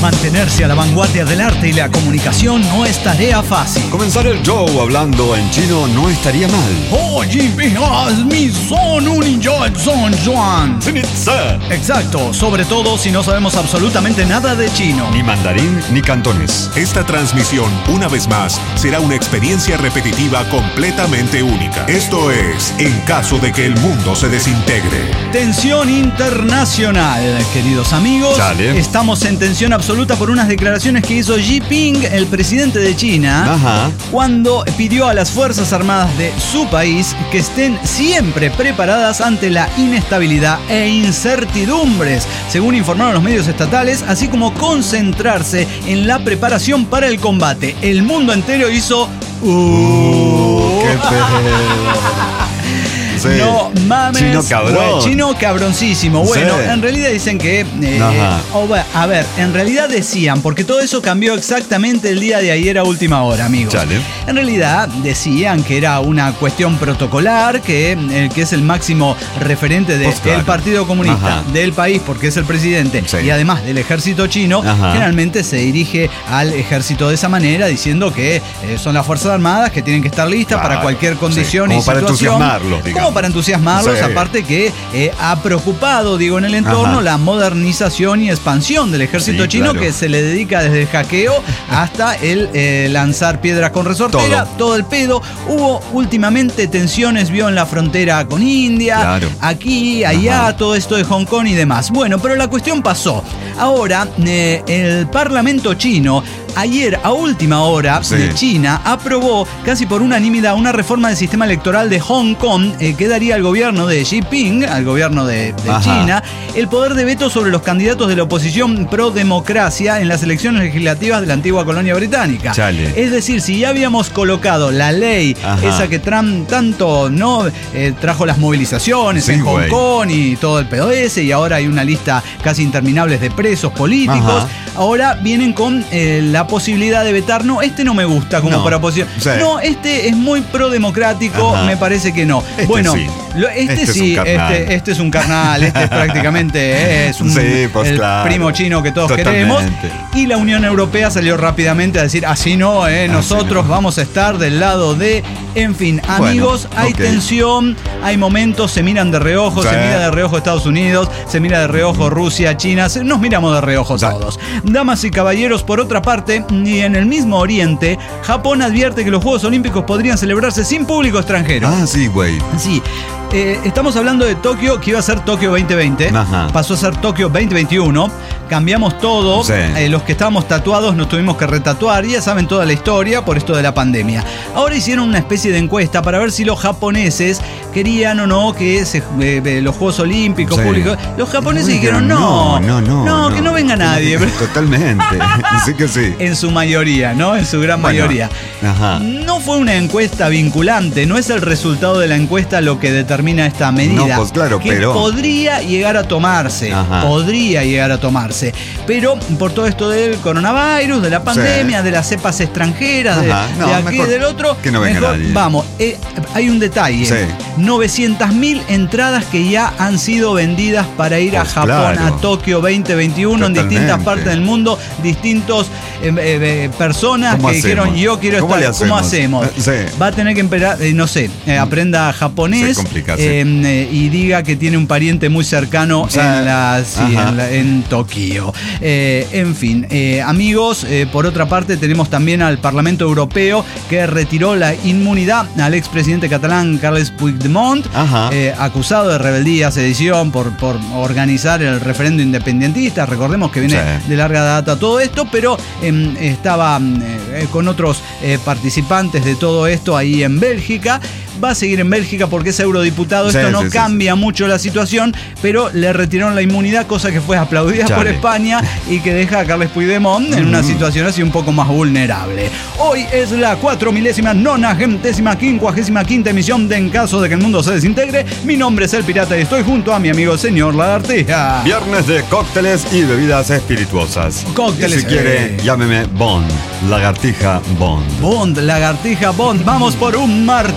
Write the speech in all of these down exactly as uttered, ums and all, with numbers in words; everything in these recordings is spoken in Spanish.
Mantenerse a la vanguardia del arte y la comunicación no es tarea fácil. Comenzar el show hablando en chino no estaría mal. Exacto, sobre todo si no sabemos absolutamente nada de chino. Ni mandarín ni cantonés. Esta transmisión, una vez más, será una experiencia repetitiva completamente única. Esto es, en caso de que el mundo se desintegre. Tensión internacional, queridos amigos. Dale. Estamos en tensión absoluta por unas declaraciones que hizo Xi Jinping, el presidente de China, Ajá. cuando pidió a las Fuerzas Armadas de su país que estén siempre preparadas ante la inestabilidad e incertidumbres, según informaron los medios estatales, así como concentrarse en la preparación para el combate. El mundo entero hizo... Uh, ¡Qué pedo! Sí. No mames. Chino cabrón. Bueno, chino cabroncísimo. Bueno, Sí. en realidad dicen que... Eh, Ajá. oh, a ver, en realidad decían, porque todo eso cambió exactamente el día de ayer a última hora, amigos. Chale. En realidad decían que era una cuestión protocolar, que el que es el máximo referente del Pues claro. Partido Comunista Ajá. del país, porque es el presidente, Sí. y además del ejército chino, Ajá. generalmente se dirige al ejército de esa manera, diciendo que eh, son las Fuerzas Armadas que tienen que estar listas Claro. para cualquier condición Sí. y Como para situación. entusiasmarlos, digamos. Como para entusiasmarlos, Sí. aparte que eh, ha preocupado, digo, en el entorno Ajá. la modernización y expansión del ejército Sí, chino, claro. que se le dedica desde el hackeo hasta el eh, lanzar piedras con resortera, Todo. todo el pedo. Hubo últimamente tensiones, vio en la frontera con India, Claro. aquí, allá, Ajá. todo esto de Hong Kong y demás. Bueno, pero la cuestión pasó. Ahora, eh, el Parlamento chino, ayer a última hora, Sí. de China, aprobó casi por unanimidad una reforma del sistema electoral de Hong Kong eh, que daría al gobierno de Xi Jinping, al gobierno de, de Ajá. China, el poder de veto sobre los candidatos de la oposición pro democracia en las elecciones legislativas de la antigua colonia británica. Chale. Es decir, si ya habíamos colocado la ley, Ajá. esa que Trump tanto no eh, trajo las movilizaciones Sí, en Hong güey. Kong y todo el pedo ese, y ahora hay una lista casi interminable de presos políticos, Ajá. ahora vienen con eh, la posibilidad de vetar, no, este no me gusta como No. para oposición, Sí. no, este es muy pro democrático, Ajá. me parece que no. Este bueno, sí. lo- este, Este es sí, un carnal. este, este es un carnal, este es prácticamente eh, es un, Sí, pues el claro. primo chino que todos Totalmente. queremos. Y la Unión Europea salió rápidamente a decir, así no, eh, nosotros no. vamos a estar del lado de... En fin, Bueno, amigos, hay ok. tensión, hay momentos, se miran de reojo, Sí. se mira de reojo Estados Unidos, se mira de reojo Rusia, China, se- nos miramos de reojo Sí. todos. Damas y caballeros, por otra parte, y en el mismo Oriente, Japón advierte que los Juegos Olímpicos podrían celebrarse sin público extranjero. Ah, sí, güey. Sí, eh, estamos hablando de Tokio, que iba a ser Tokio veinte veinte, Ajá. pasó a ser Tokio veinte veintiuno, cambiamos todo, Sí. eh, los que estábamos tatuados nos tuvimos que retatuar, ya saben toda la historia por esto de la pandemia. Ahora hicieron una especie de encuesta para ver si los japoneses querían o no que se, eh, eh, los Juegos Olímpicos Sí. públicos, los japoneses Uy, dijeron no, no, no, no, que no. no venga nadie, pero- Totalmente. Sí que sí. en su mayoría, ¿no? En su gran Bueno, mayoría. ajá. No fue una encuesta vinculante, no es el resultado de la encuesta lo que determina esta medida. No, pues claro, que pero- podría llegar a tomarse, Ajá. podría llegar a tomarse. Pero por todo esto del coronavirus, de la pandemia, Sí. de las cepas extranjeras, de, Ajá. No, de aquí mejor y del otro, que no venga mejor nadie. vamos. Eh, hay un detalle. Sí. novecientas mil entradas que ya han sido vendidas para ir a Pues Japón, claro. a Tokio veinte veintiuno, en distintas Totalmente. partes del mundo, distintos eh, eh, eh, personas que ¿Cómo dijeron hacemos? yo quiero ¿Cómo estar. le ¿Cómo hacemos? hacemos? Eh, sí. Va a tener que esperar, eh, no sé, eh, aprenda japonés Se complica, sí. eh, eh, y diga que tiene un pariente muy cercano O sea, en, la, sí, ajá. en, la- en Tokio. Eh, en fin, eh, amigos, eh, por otra parte tenemos también al Parlamento Europeo que retiró la inmunidad al expresidente catalán Carles Puigdemont, Ajá. eh, acusado de rebeldía, sedición por, por organizar el referendo independentista. Recordemos que viene Sí. de larga data todo esto, pero eh, estaba eh, con otros eh, participantes de todo esto ahí en Bélgica. Va a seguir en Bélgica porque es eurodiputado. Sí, Esto no sí, sí, cambia mucho la situación, pero le retiraron la inmunidad, cosa que fue aplaudida Chale. por España y que deja a Carles Puigdemont en una situación así un poco más vulnerable. Hoy es la cuatro milésima, nonagentésima, quincuagésima quinta emisión de En caso de que el mundo se desintegre. Mi nombre es El Pirata y estoy junto a mi amigo señor Lagartija. Viernes de cócteles y bebidas espirituosas. Cócteles, Y si quiere, eh. llámeme Bond. Lagartija Bond. Bond, Lagartija Bond. Vamos por un martini.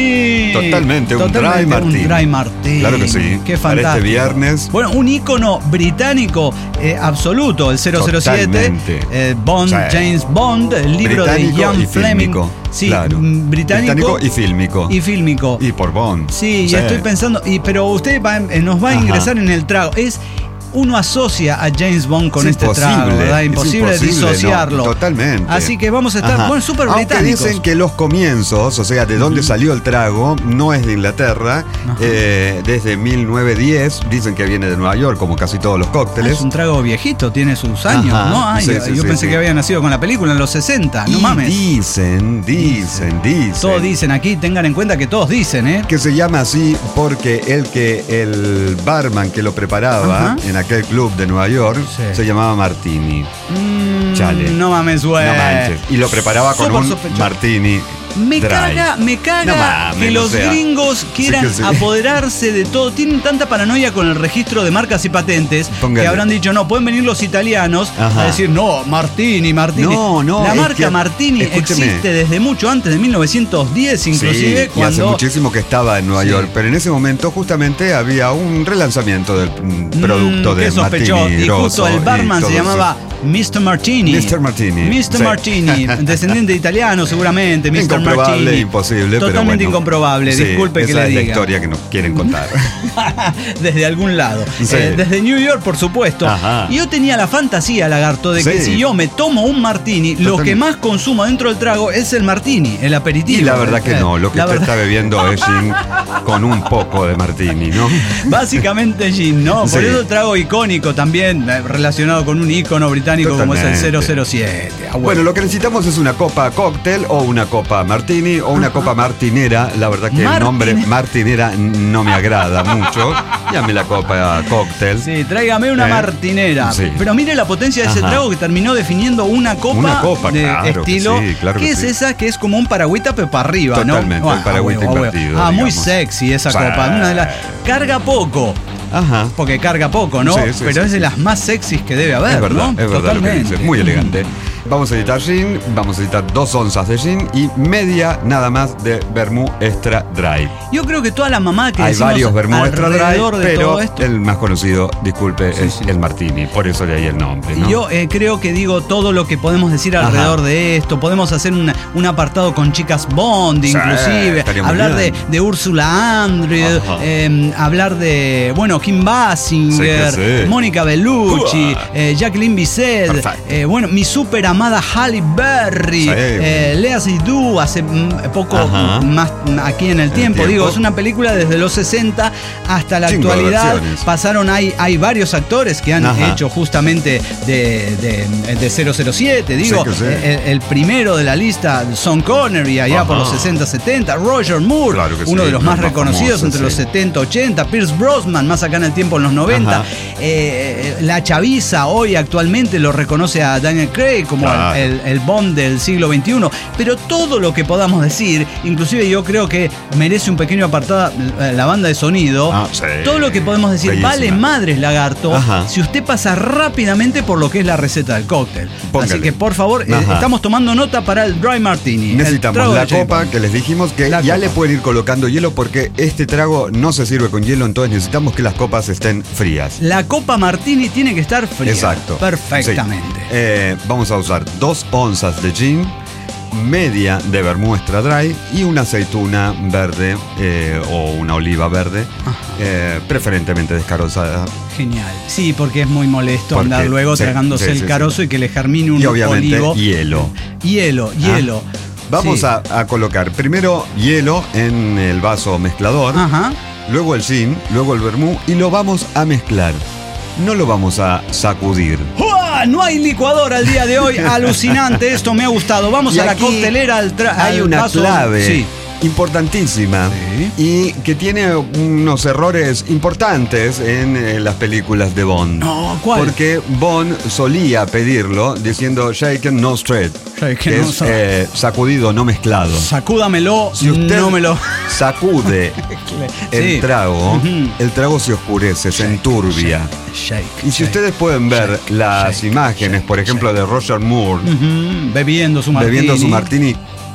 martini. Totalmente, un Totalmente, dry martini. Un dry martini. Claro que sí. Qué Para fantástico. este viernes. Bueno, un ícono británico eh, absoluto, el cero cero siete. Totalmente. eh, Bond, Sí. James Bond, el libro Británico de Ian y Fleming. fílmico. Sí, Claro. mm, británico, Británico y fílmico. Y fílmico. Y por Bond. Sí, y estoy pensando, y, pero usted va- eh, nos va a Ajá. ingresar en el trago. Es uno asocia a James Bond con Es este imposible, trago, ¿verdad? es Imposible, imposible, disociarlo. no, totalmente. Así que vamos a estar, Ajá. bueno, súper Aunque británicos. dicen que los comienzos, o sea, de dónde salió el trago, no es de Inglaterra, eh, desde mil novecientos diez, dicen que viene de Nueva York, como casi todos los Ah, cócteles. es un trago viejito, tiene sus años, Ajá, ¿no? Ay, sí, yo sí, yo sí, pensé sí. que había nacido con la película en los sesenta, no y mames. dicen, dicen, dicen. Todos dicen aquí, tengan en cuenta que todos dicen, ¿eh? Que se llama así porque el que el barman que lo preparaba Ajá. en aquel club de Nueva York Sí. se llamaba Martini. Mm, Chale. No mames, güey. No manches. Y lo preparaba con Súper un sospechoso. martini. Me dry. caga, me caga No mames, que o los sea, gringos quieran sí que sí. apoderarse de todo. Tienen tanta paranoia con el registro de marcas y patentes Póngale. que habrán dicho, no, pueden venir los italianos Ajá. a decir, no, Martini, Martini. No, no, La es marca que- Martini escúcheme. existe desde mucho antes de mil novecientos diez, inclusive, Sí, y hace cuando... muchísimo que estaba en Nueva Sí. York, pero en ese momento justamente había un relanzamiento del mm, Mm, producto qué de sospechó. Martini. Y justo Grosso el y barman todo se eso. llamaba mister Martini. mister Martini. mister Sí. Martini, descendiente de italiano seguramente, mister Incomprobable, Martini. imposible, pero Totalmente bueno. incomprobable, Sí, disculpe que esa le es la diga. historia que nos quieren contar. Desde algún lado. Sí. Eh, desde New York, por supuesto. Ajá. Y yo tenía la fantasía, lagarto, de que Sí. si yo me tomo un martini, lo Totalmente. que más consumo dentro del trago es el martini, el aperitivo. Y la verdad que Eh, no, lo que la usted verdad- está bebiendo es gin con un poco de martini, ¿no? Básicamente gin, ¿no? Por Sí. eso el trago icónico también, eh, relacionado con un ícono británico como es el Totalmente. cero cero siete. Ah, bueno. Bueno, lo que necesitamos es una copa cóctel o una copa martini o una copa martinera. La verdad que Martini- el nombre martinera no me agrada mucho. Llame la copa cóctel. Sí, tráigame una Eh, martinera. sí. Pero mire la potencia de ese Ajá. trago que terminó definiendo una copa, Una copa, de claro que estilo. sí, claro ¿Qué que es sí. esa que es como un paragüita pero para arriba, Totalmente, ¿no? el paragüita huevo, a huevo. invertido, Ah, muy digamos. sexy esa Sí. copa. Una de las carga poco. Ajá. Porque carga poco, ¿no? Sí, sí, pero sí, es de sí. las más sexys que debe haber, Es verdad, ¿no? es verdad lo que Totalmente. dice. Muy elegante. Vamos a editar gin, vamos a editar dos onzas de gin y media nada más de vermú extra dry. Yo creo que toda la mamá que Hay decimos varios vermú extra dry, alrededor de pero todo esto. el más conocido, disculpe, Sí, es sí. el martini. Por eso de ahí el nombre, ¿no? Yo eh, creo que digo todo lo que podemos decir Ajá. alrededor de esto. Podemos hacer una- un apartado con chicas Bond, Sí, inclusive. estaría muy Hablar de, bien. de Úrsula Andrew. Ajá. eh, hablar de, bueno, Kim Basinger, Sí que sí. Mónica Bellucci, Uah. eh, Jacqueline Bisset. Perfecto. eh, bueno, mi super amada Halle Berry. Sí. eh, Lea Seydoux hace mm, poco Ajá. más mm, aquí en el el tiempo. tiempo. Digo, es una película desde los sesenta hasta la Cinco actualidad. versiones. Pasaron, hay, hay varios actores que han Ajá. hecho justamente de, de, de cero cero siete, digo, Sí que sí. el, el primero de la lista, Sean Connery, allá Ajá. por los sesenta setenta, Roger Moore, Claro que uno sí, de los los más más reconocidos famosos, entre sí. los setenta ochenta, Pierce Brosnan, más acá en el tiempo en los noventa, Ajá. eh, la chaviza hoy actualmente lo reconoce a Daniel Craig como Claro. el, el- el Bond del siglo veintiuno, pero todo lo que podamos decir, inclusive yo creo que merece un pequeño apartado eh, la banda de sonido, Ah, sí. todo lo que podemos decir, Bellísima. vale madres, lagarto, Ajá. si usted pasa rápidamente por lo que es la receta del cóctel. Póngale. Así que por favor, eh, Ajá. estamos tomando nota para el Dry Martini. el Necesitamos trago la de James copa Bond. que les dijimos que La ya copa. le pueden ir colocando hielo porque este trago no se sirve con hielo, entonces necesitamos que las copas estén frías. La copa Martini tiene que estar fría. Exacto. Perfectamente. Sí. Eh, vamos a usar dos onzas de gin, media de vermú extra dry y una aceituna verde eh, o una oliva verde, eh, preferentemente descarozada. Genial. Sí, porque es muy molesto Porque- andar luego sí, tragándose sí, el sí, carozo sí. y que le germine un Y obviamente olivo. hielo. Hielo, hielo. Vamos Sí. a, a colocar primero hielo en el vaso mezclador, Ajá. luego el gin, luego el vermú y lo vamos a mezclar. No lo vamos a sacudir. ¡Uah! No hay licuadora el día de hoy. Alucinante. Esto me ha gustado. Vamos Y a la aquí coctelera. Al tra- Hay al una vaso. clave Sí. importantísima Sí. y que tiene unos errores importantes en eh, las películas de Bond. No, ¿cuál? Porque Bond solía pedirlo diciendo shaken, no stirred, Shaken, que no es stirred. eh, sacudido, no mezclado. Sacúdamelo. Si usted no me lo. sacude el Sí. trago, Ujú. el trago se oscurece, se enturbia. Shake. Y si shake. ustedes pueden ver shake, las shake, imágenes, shake, por ejemplo, shake. de Roger Moore Ujú, bebiendo su martini. bebiendo su martini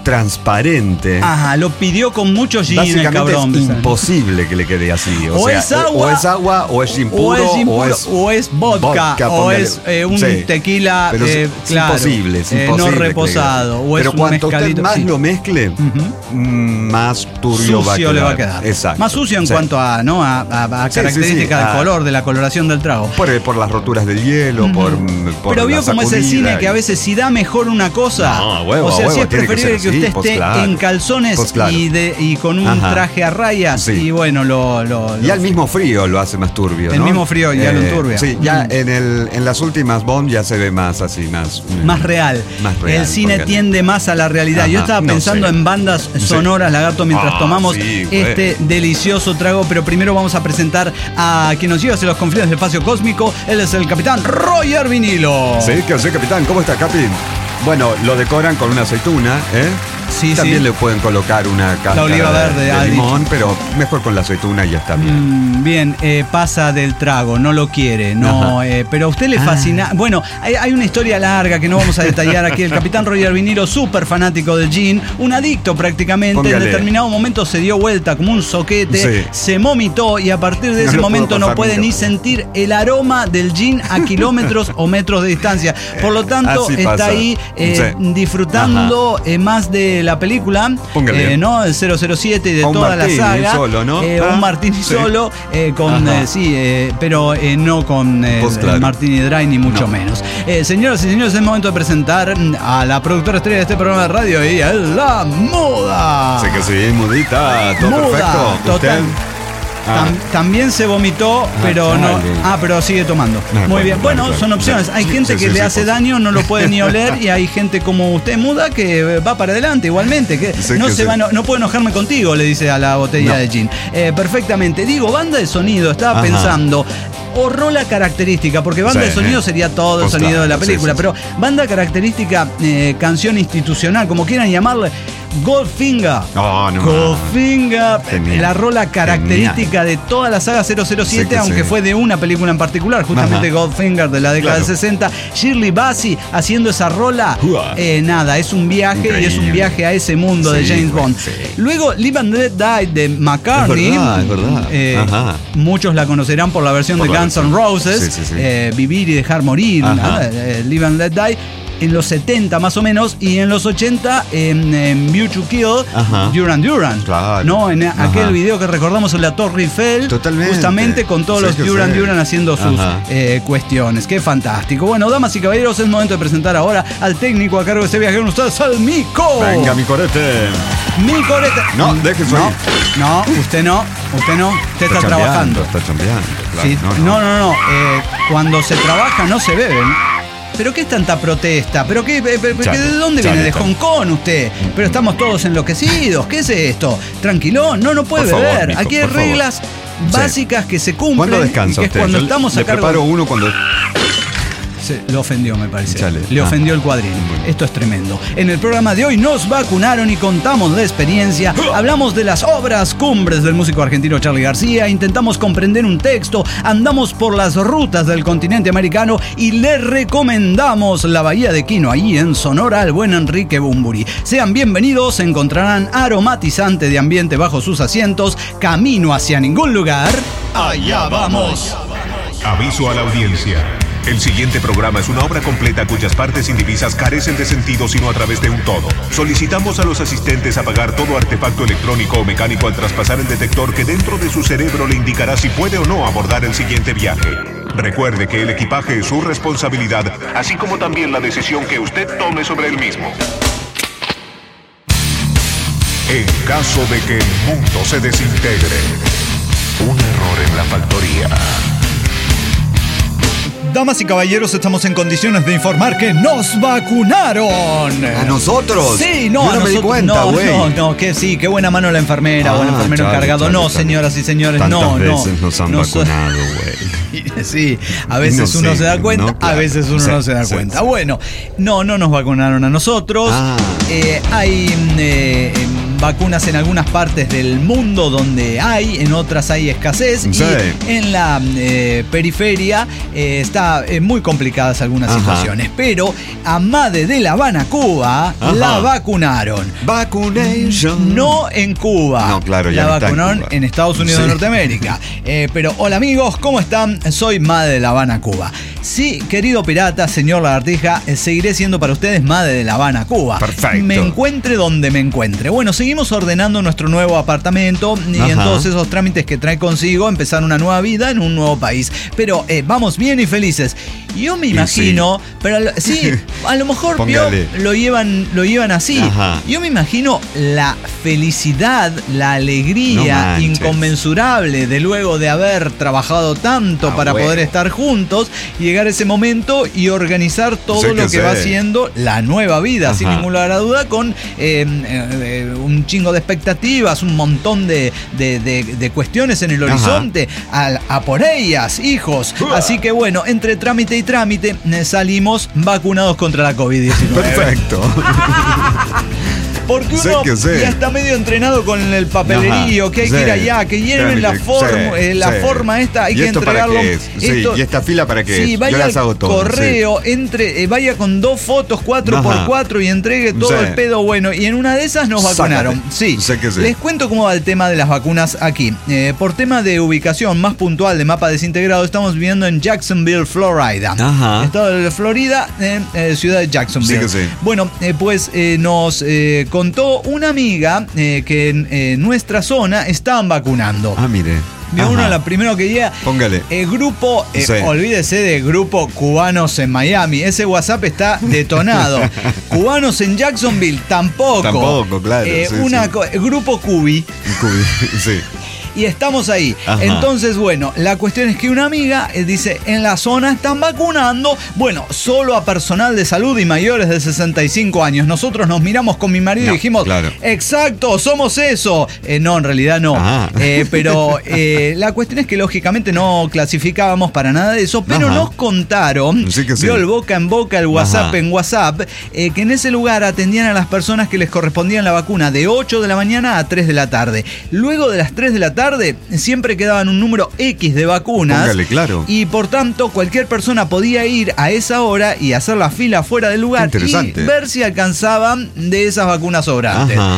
transparente. Ajá, lo pidió con mucho gin el Básicamente cabrón. es imposible que le quede así. O, O sea, es agua, o es agua, o es gin O puro, es, gin o puro, es, o es vodka, vodka, o póngale. es eh, un Sí. tequila, Pero eh, es, claro, imposible, es eh, imposible. no que le reposado, quede. o es Pero un cuanto usted mezcalito. más sí. lo mezcle, Ujú. más turbio va a Sucio quedar. le va a quedar. Exacto. Más sucio en Sí. cuanto a, ¿no? a, a- a Sí, características sí, sí. del Ah. color, de la coloración del trago. Por, por las roturas del hielo, Ujú. por, por Pero la vio cómo es el sacudida cine, que y- a veces si da mejor una cosa, No, a huevo, o sea, a si huevo, es tiene que preferible que, ser usted así, pues esté claro. en calzones Pues claro. y, de, y con un Ajá. traje a rayas, Sí. y bueno, lo... lo- Y lo- al mismo frío lo hace más turbio, El ¿no? mismo frío ya lo enturbia. Sí, ya Mm. en, el, en las últimas Bond ya se ve más así, más... Más real. Más real, El cine porque- tiende más a la realidad. Yo Ajá, estaba no pensando sé. en bandas Sí. sonoras, Lagarto, mientras Ah, tomamos sí, güey. este delicioso trago. Pero primero vamos a presentar a quien nos lleva hacia los confines del espacio cósmico. Él es el capitán Roger Vinilo. Sí, que sí, capitán. ¿Cómo está, Capi? Bueno, lo decoran con una aceituna, ¿eh? Sí, También sí. le pueden colocar una cáscara oliva verde, de, ha de limón, pero mejor con la aceituna y ya está bien. Mm, bien, eh, pasa del trago, no lo quiere, no, Ajá. eh, pero a usted le Ah. fascina. Bueno, hay, hay una historia larga que no vamos a detallar aquí. El capitán Roger Vinilo, súper fanático del gin, un adicto prácticamente. Póngale. En determinado momento se dio vuelta como un soquete, Sí. se vomitó y a partir de No ese lo puedo momento no pasar puede nunca. ni sentir el aroma del gin a kilómetros o metros de distancia. Por lo tanto, Así está pasa. ahí eh, Sí. disfrutando eh, más de la película, Póngale. eh, ¿no? El cero cero siete y de O un toda martini la saga. solo, ¿no? Eh, Ah, un martini sí. solo, eh, con, Ajá. eh, sí, eh, pero eh, no con eh, Pues el claro. martini dry ni mucho No. menos. Eh, señoras y señores, es el momento de presentar a la productora estrella de este programa de radio. Ella es la Muda. Sí que sí, mudita, todo Muda, perfecto. total. ¿Usted? Ah. Tam- también se vomitó, pero no. chale. Ah, pero sigue tomando. No, Muy claro, bien. claro, Bueno, claro. son opciones. Hay Sí, gente sí, que sí, le sí, hace pues. daño, no lo puede ni oler, y hay gente como usted, Muda, que va para adelante igualmente. Que Sí, no que se sí. va, no, no puedo enojarme contigo, le dice a la botella No. de gin. Eh, perfectamente. Digo, banda de sonido, estaba Ajá. pensando. O rola característica, porque banda Sí, de sonido eh. sería todo el Pues sonido claro, de la sí, película, sí, pero banda característica, eh, canción institucional, como quieran llamarle, Goldfinger. No, no. Goldfinger, Genial. la rola característica de toda la saga cero cero siete, Sí que aunque sí. fue de una película en particular, justamente Ajá. Goldfinger de la década Claro. del sesenta. Shirley Bassey haciendo esa rola, Uah. eh, nada, es un viaje y es un Increíble. viaje a ese mundo de Sí, James güey, Bond. sí. Luego, Live and Let Die de McCartney. Es verdad, es verdad. eh, Ajá. muchos la conocerán por la versión Por de la Guns N' versión. Roses, Sí, sí, sí. eh, Vivir y Dejar Morir, Ajá. ¿no? Eh, Live and Let Die. En los setenta más o menos, y en los ochenta en, en View to Kill, Ajá. Duran Duran. Claro. ¿No? En Ajá. aquel video que recordamos en la Torre Eiffel. Totalmente. Justamente con todos Sí los que Duran sí. Duran haciendo sus Ajá. eh, cuestiones. Qué fantástico. Bueno, damas y caballeros, es momento de presentar ahora al técnico a cargo de este viaje con ustedes, al Mico. Venga, mi corete. Mico Oreta. No, deje eso no, ahí. no, usted no, usted no, usted está, chambeando, trabajando. Está chambeando, claro. Sí, no, no, no, no. eh, cuando se trabaja no se bebe. ¿no? ¿Pero qué es tanta protesta? ¿Pero qué, eh, pero, Chale, ¿de dónde chale, viene? ¿De chale. Hong Kong usted? Pero estamos todos enloquecidos. ¿Qué es esto? Tranquilón, no, no puede Por favor, beber. Mico, Aquí hay por favor. reglas básicas que se cumplen. ¿Cuándo y descansa que es usted? cuando Yo estamos le a cargo. preparo uno cuando... Se, le ofendió, me parece. Chale. Le Ah. ofendió el cuadril. Bueno. Esto es tremendo. En el programa de hoy nos vacunaron y contamos la experiencia. Hablamos de las obras cumbres del músico argentino Charly García. Intentamos comprender un texto. Andamos por las rutas del continente americano y le recomendamos la Bahía de Quino, ahí en Sonora, al buen Enrique Bumburi. Sean bienvenidos. Encontrarán aromatizante de ambiente bajo sus asientos. Camino hacia ningún lugar. Allá vamos. Aviso a la audiencia. El siguiente programa es una obra completa cuyas partes indivisas carecen de sentido sino a través de un todo. Solicitamos a los asistentes apagar todo artefacto electrónico o mecánico al traspasar el detector que dentro de su cerebro le indicará si puede o no abordar el siguiente viaje. Recuerde que el equipaje es su responsabilidad, así como también la decisión que usted tome sobre el mismo. En caso de que el mundo se desintegre, un error en la factoría. Damas y caballeros, estamos en condiciones de informar que nos vacunaron. ¿A nosotros? Sí, no, Yo a no me di nosotros. cuenta, no, güey. no, no, que sí, qué buena mano la enfermera Ah, o el enfermero chale, encargado. chale, no, chale. señoras y señores, Tantas no, no. veces nos han no so- vacunado, güey. Sí, a veces No uno sé, se da cuenta, no, claro. a veces uno Sí, no se da sí, cuenta. sí. Bueno, no, no nos vacunaron a nosotros. Ah. Eh, hay, eh, vacunas en algunas partes del mundo donde hay, en otras hay escasez. Sí. Y en la eh, periferia eh, está eh, muy complicadas algunas Ajá. situaciones. Pero a Made de La Habana, Cuba, Ajá. la vacunaron. Vacunation. No en Cuba. No, claro, ya la no está vacunaron en, Cuba. en Estados Unidos sí. de Norteamérica. Eh, pero hola amigos, ¿cómo están? Soy Made de La Habana, Cuba. Sí, querido pirata, señor Lagartija, eh, seguiré siendo para ustedes Made de La Habana, Cuba. Perfecto. Me encuentre donde me encuentre. Bueno, seguimos ordenando nuestro nuevo apartamento y Ajá. en todos esos trámites que trae consigo empezar una nueva vida en un nuevo país. Pero eh, vamos bien y felices. Yo me imagino, sí. pero sí, a lo mejor vio, lo llevan, lo llevan así. Ajá. Yo me imagino la felicidad, la alegría no inconmensurable de luego de haber trabajado tanto ah, para bueno. poder estar juntos, llegar a ese momento y organizar todo sé lo que, que va siendo la nueva vida, Ajá. sin ninguna duda, con eh, eh, un chingo de expectativas, un montón de, de, de, de cuestiones en el horizonte, a, a por ellas, hijos. Uh. Así que bueno, entre trámite y trámite salimos vacunados contra la COVID diecinueve. Perfecto. Porque uno ya está medio entrenado con el papelerío, Ajá, que hay sí. que ir allá, que lleven la, forma, sí, eh, la sí. forma esta, hay que entregarlo. ¿Para qué es? Sí, esto, ¿y esta fila para qué sí, es? Vaya Yo las hago todas. Correo, sí. entre, eh, vaya con dos fotos cuatro por cuatro y entregue todo sí. el pedo bueno. Y en una de esas nos vacunaron. Sí. Sé que sí. Les cuento cómo va el tema de las vacunas aquí. Eh, por tema de ubicación más puntual de mapa desintegrado, estamos viviendo en Jacksonville, Florida. Ajá. Estado de Florida, eh, eh, ciudad de Jacksonville. Sí que sí. Bueno, eh, pues eh, nos eh, contó una amiga eh, que en eh, nuestra zona estaban vacunando. Ah, mire. Vio uno, la primero que llega. Póngale. El grupo, eh, sí. olvídese de grupo cubanos en Miami. Ese WhatsApp está detonado. Cubanos en Jacksonville, tampoco. Tampoco, claro. Eh, sí, una sí. Co- grupo Cubi. Cubi, sí. Y estamos ahí. Ajá. Entonces, bueno, la cuestión es que una amiga eh, dice, en la zona están vacunando, bueno, solo a personal de salud y mayores de sesenta y cinco años. Nosotros nos miramos con mi marido no, y dijimos, claro. exacto, somos eso. Eh, no, en realidad no. Eh, pero eh, la cuestión es que lógicamente no clasificábamos para nada de eso, pero Ajá. nos contaron, sí que sí. vio el boca en boca, el WhatsApp Ajá. en WhatsApp, eh, que en ese lugar atendían a las personas que les correspondían la vacuna de ocho de la mañana a tres de la tarde. Luego de las tres de la tarde, tarde siempre quedaban un número X de vacunas. Póngale, claro. Y por tanto cualquier persona podía ir a esa hora y hacer la fila fuera del lugar y ver si alcanzaban de esas vacunas sobrantes. Ajá.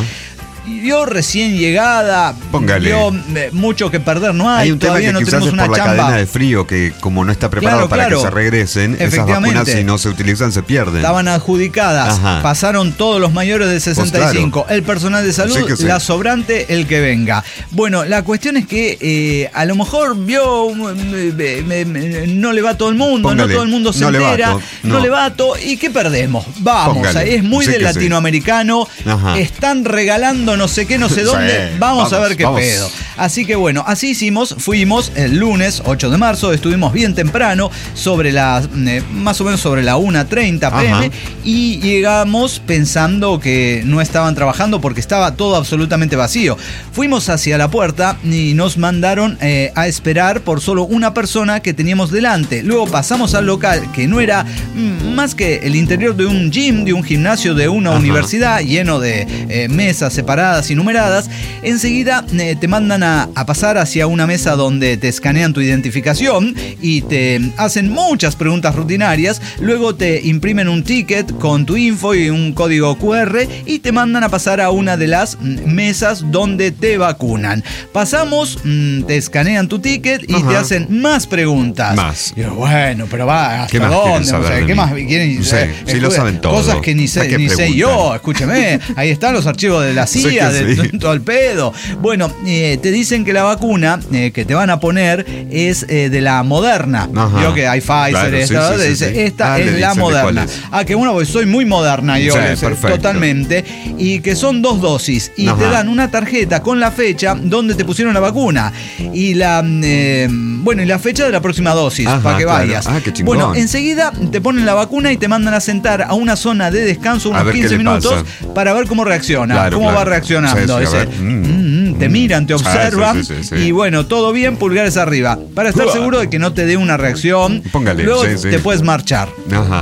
Yo recién llegada, Póngale. yo eh, mucho que perder no hay, hay un todavía tema que no tenemos es una por chamba. la cadena de frío, que como no está preparado claro, para claro. que se regresen, esas vacunas si no se utilizan se pierden. Estaban adjudicadas, Ajá. pasaron todos los mayores de sesenta y cinco, pues claro. el personal de salud, sí sí. la sobrante, el que venga. Bueno, la cuestión es que eh, a lo mejor vio, me, me, me, no le va a todo el mundo, Póngale. no todo el mundo se no entera, le no. no le va a todo, ¿y qué perdemos? Vamos, Póngale. es muy sí de latinoamericano, sí. están regalando no sé qué, no sé dónde. Sí, vamos, vamos a ver qué vamos. pedo. Así que bueno, así hicimos, fuimos el lunes ocho de marzo, estuvimos bien temprano, sobre las, eh, más o menos sobre la una treinta pe eme, Ajá. y llegamos pensando que no estaban trabajando porque estaba todo absolutamente vacío. Fuimos hacia la puerta y nos mandaron eh, a esperar por solo una persona que teníamos delante. Luego pasamos al local, que no era mm, más que el interior de un gym, de un gimnasio de una Ajá. universidad, lleno de eh, mesas separadas y numeradas. Enseguida eh, te mandan a, a pasar hacia una mesa donde te escanean tu identificación y te hacen muchas preguntas rutinarias. Luego te imprimen un ticket con tu info y un código cu erre y te mandan a pasar a una de las mesas donde te vacunan. Pasamos, mmm, te escanean tu ticket y Ajá. te hacen más preguntas. Más. Y yo, bueno, pero va, ¿hasta ¿Qué más dónde? Saber O sea, ¿qué más quieren? Sí, eh, sí lo saben todo. Cosas que ni sé, ni sé yo. Escúcheme, ahí están los archivos de la C I A, de sí. todo el pedo. Bueno, eh, te dicen que la vacuna eh, que te van a poner es eh, de la Moderna. Yo que hay Pfizer, claro, esta, sí, sí, dice, sí. esta ah, es la Moderna. Es. Ah, que bueno, pues soy muy moderna yo, sí, totalmente. Y que son dos dosis. Y Ajá. te dan una tarjeta con la fecha donde te pusieron la vacuna. Y la, eh, bueno, y la fecha de la próxima dosis, Ajá, para que claro. vayas. Ah, qué chingón. Bueno, enseguida te ponen la vacuna y te mandan a sentar a una zona de descanso unos quince minutos pasa. para ver cómo reacciona, claro, cómo claro. va reaccionando. Sí, sí, dice, mm, mm, te miran, te observan ah, sí, sí, sí, sí. y bueno, todo bien, pulgares arriba. Para estar seguro de que no te dé una reacción, Póngale, luego sí, sí. te puedes marchar. Ajá.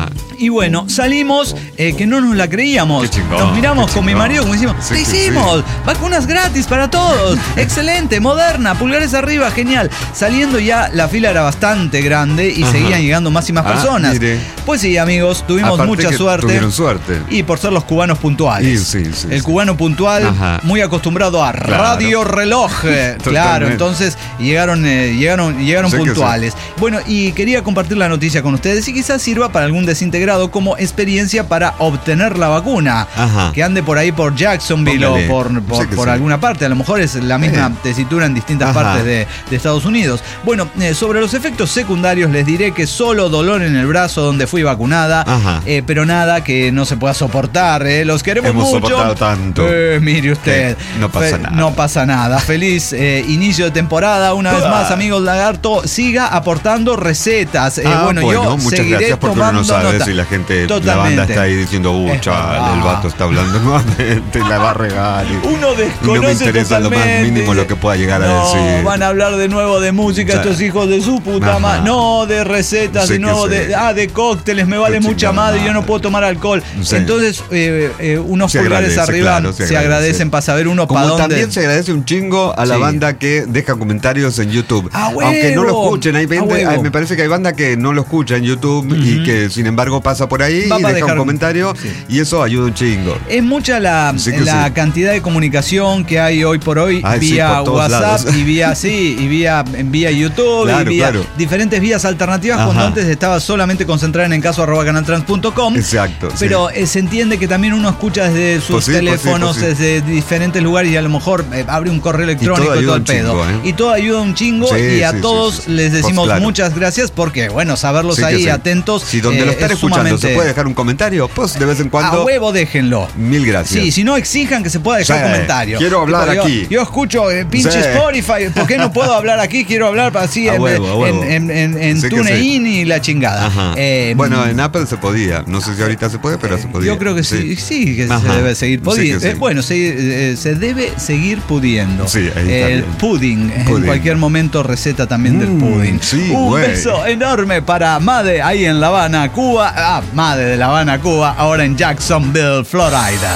y bueno, salimos eh, que no nos la creíamos. Qué chingón, nos miramos qué con mi chingón. marido como decimos, Sí, ¡lo sí, hicimos! sí. Vacunas gratis para todos. Excelente, moderna, pulgares arriba, genial. Saliendo ya la fila era bastante grande y Ajá. seguían llegando más y más Ah, personas. mire. Pues sí, amigos, tuvimos Aparte mucha que suerte. Tuvieron suerte. Y por ser los cubanos puntuales. Y sí, sí, el sí. cubano puntual, Ajá. muy acostumbrado a Claro. radio reloj. eh, claro, Totalmente. entonces llegaron, eh, llegaron, llegaron Sí que puntuales. Bueno, y quería compartir la noticia con ustedes y quizás sirva para algún desintegrado como experiencia para obtener la vacuna. Ajá. Que ande por ahí por Jacksonville Póngale. o por, por, Sí que por sí. alguna parte. A lo mejor es la misma Eh. tesitura en distintas Ajá. partes de, de Estados Unidos. Bueno, eh, sobre los efectos secundarios les diré que solo dolor en el brazo donde fui vacunada, Ajá. eh, pero nada que no se pueda soportar. eh. Los queremos Hemos mucho. soportado tanto. Eh, mire usted. Eh, no pasa Fe- nada. No pasa nada. Feliz eh, inicio de temporada. Una vez Ah. más, amigos Lagarto, siga aportando recetas. Eh, Ah, bueno, yo muchas seguiré gracias porque uno tomando no sabe nota. si la gente, la Totalmente. banda está ahí diciendo, uh, Es chaval, verdad. el vato está hablando nuevamente, la va a regar. y- Uno y desconoce no me interesa lo más totalmente. mínimo lo que pueda llegar a No, decir. van a hablar de nuevo de música Sí. estos hijos de su puta Ajá. madre. No, de recetas, Sí de que nuevo, sí. de, ah, de cócteles, me vale Qué mucha chingada madre y yo no madre. puedo tomar alcohol. Sí. Entonces, eh, eh, unos Se pulgares agradece, arriba claro, se, se agradece. agradecen para saber uno para Como dónde. también se agradece un chingo a la Sí. banda que deja comentarios en YouTube. ¡A huevo! Aunque no lo escuchen, hay ¡A gente- huevo! hay- me parece que hay banda que no lo escucha en YouTube y que sin embargo pasa por ahí Va y para deja dejar- un comentario sí. y eso ayuda un chingo. Es mucha la, Sí que la sí. cantidad de comunicación que hay hoy por hoy Ay, sí, vía por todos WhatsApp lados. y vía sí, y vía, vía YouTube Claro, y vía claro. diferentes vías alternativas Ajá. cuando antes estaba solamente concentrada en encaso arroba canaltrans punto com. Exacto, sí. Pero eh, se entiende que también uno escucha desde sus Pues sí, pues sí, teléfonos, pues sí. desde diferentes lugares y a lo mejor eh, abre un correo electrónico todo y todo ayuda el un pedo. chingo, ¿eh? Y todo ayuda un chingo Sí, y a sí, sí, todos sí, sí. les Pues decimos claro. muchas gracias porque, bueno, saberlos Sí que ahí sí. atentos. Si donde eh, lo están es escuchando se sumamente- puede dejar un comentario, pues de vez en A cuando. huevo déjenlo. Mil gracias. Sí, si no exijan que se pueda dejar Sí, comentarios. quiero hablar Tipo, yo- aquí. Yo, escucho eh, pinche Sí. Spotify, ¿por qué no puedo hablar aquí? Quiero hablar así A en, huevo, a huevo. en, en, en- en Sí que TuneIn y la chingada. Ajá. Eh, bueno, en Apple se podía. No sé si ahorita se puede, pero se podía. Yo creo que sí, sí, que se Ajá. debe seguir Sí pudiendo. que sí. Eh, bueno, se, eh, se debe seguir pudiendo. Sí, ahí está El bien. pudding, en Pudding. cualquier momento receta también del Mm, pudding. sí, Un güey. beso enorme para Made ahí en La Habana, Cuba. Ah, Made de La Habana, Cuba, ahora en Jacksonville, Florida.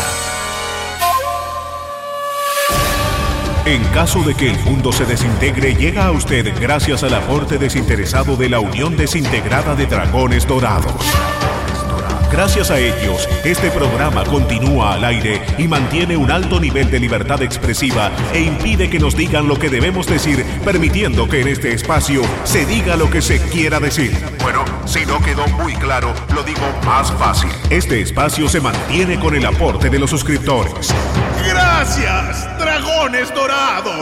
En caso de que el mundo se desintegre, llega a usted gracias al aporte desinteresado de la Unión Desintegrada de Dragones Dorados. Gracias a ellos, este programa continúa al aire y mantiene un alto nivel de libertad expresiva e impide que nos digan lo que debemos decir, permitiendo que en este espacio se diga lo que se quiera decir. Bueno, si no quedó muy claro, lo digo más fácil. Este espacio se mantiene con el aporte de los suscriptores. ¡Gracias, Dragones Dorados!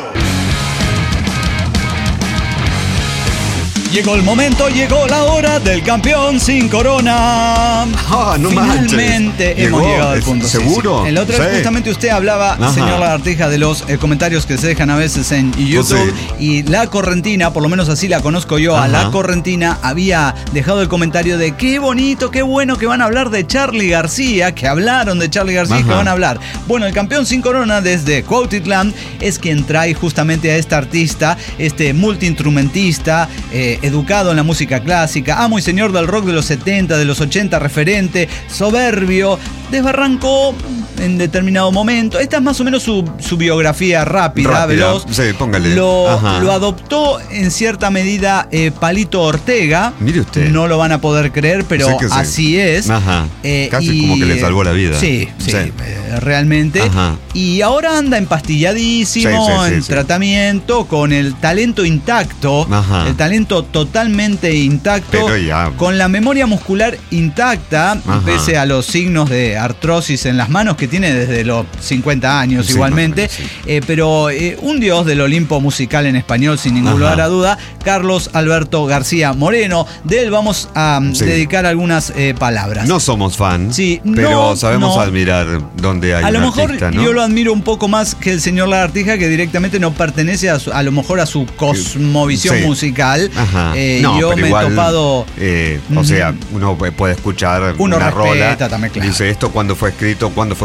Llegó el momento, llegó la hora del campeón sin corona. Ah, no Finalmente manches. hemos Llegó, llegado al ¿es punto. Sí, seguro? sí. El otro día Sí. justamente usted hablaba, Ajá. señor Lagartija, de los eh, comentarios que se dejan a veces en YouTube. sí. Y La Correntina, por lo menos así la conozco yo, a Ajá. La Correntina había dejado el comentario de qué bonito, qué bueno que van a hablar de Charly García, que hablaron de Charly García y que Ajá. van a hablar. Bueno, el campeón sin corona desde Cuautitlán es quien trae justamente a este artista, este multiinstrumentista, eh, educado en la música clásica, amo y señor del rock de los setenta, de los ochenta, referente, soberbio, desbarrancó en determinado momento. Esta es más o menos su, su biografía rápida, Rápida, veloz. sí, póngale. Lo, Ajá. lo adoptó en cierta medida eh, Palito Ortega. Mire usted. No lo van a poder creer, pero Sí que sí. así es. Ajá. Eh, Casi y- como que le salvó la vida. Sí, sí, Sí. eh, realmente. Ajá. Y ahora anda empastilladísimo, Sí, sí, sí, en sí. tratamiento, con el talento intacto, Ajá. el talento totalmente intacto, Pero ya. con la memoria muscular intacta, Ajá. pese a los signos de artrosis en las manos que tiene desde los cincuenta años Sí, igualmente. más o menos, sí. Eh, pero eh, un dios del Olimpo musical en español, sin ningún Ajá. lugar a duda, Carlos Alberto García Moreno. De él vamos a mm, Sí. dedicar algunas eh, palabras. No somos fans, Sí, pero no, sabemos no. admirar donde hay A lo un mejor artista, ¿no? yo lo admiro un poco más que el señor Lagartija, que directamente no pertenece a, su- a lo mejor a su cosmovisión Sí. musical. Ajá. Eh, No, yo pero me igual, he topado. eh, o Ujú. sea, uno puede escuchar Uno una rola. respeta también, claro. Dice esto cuando fue escrito, cuando fue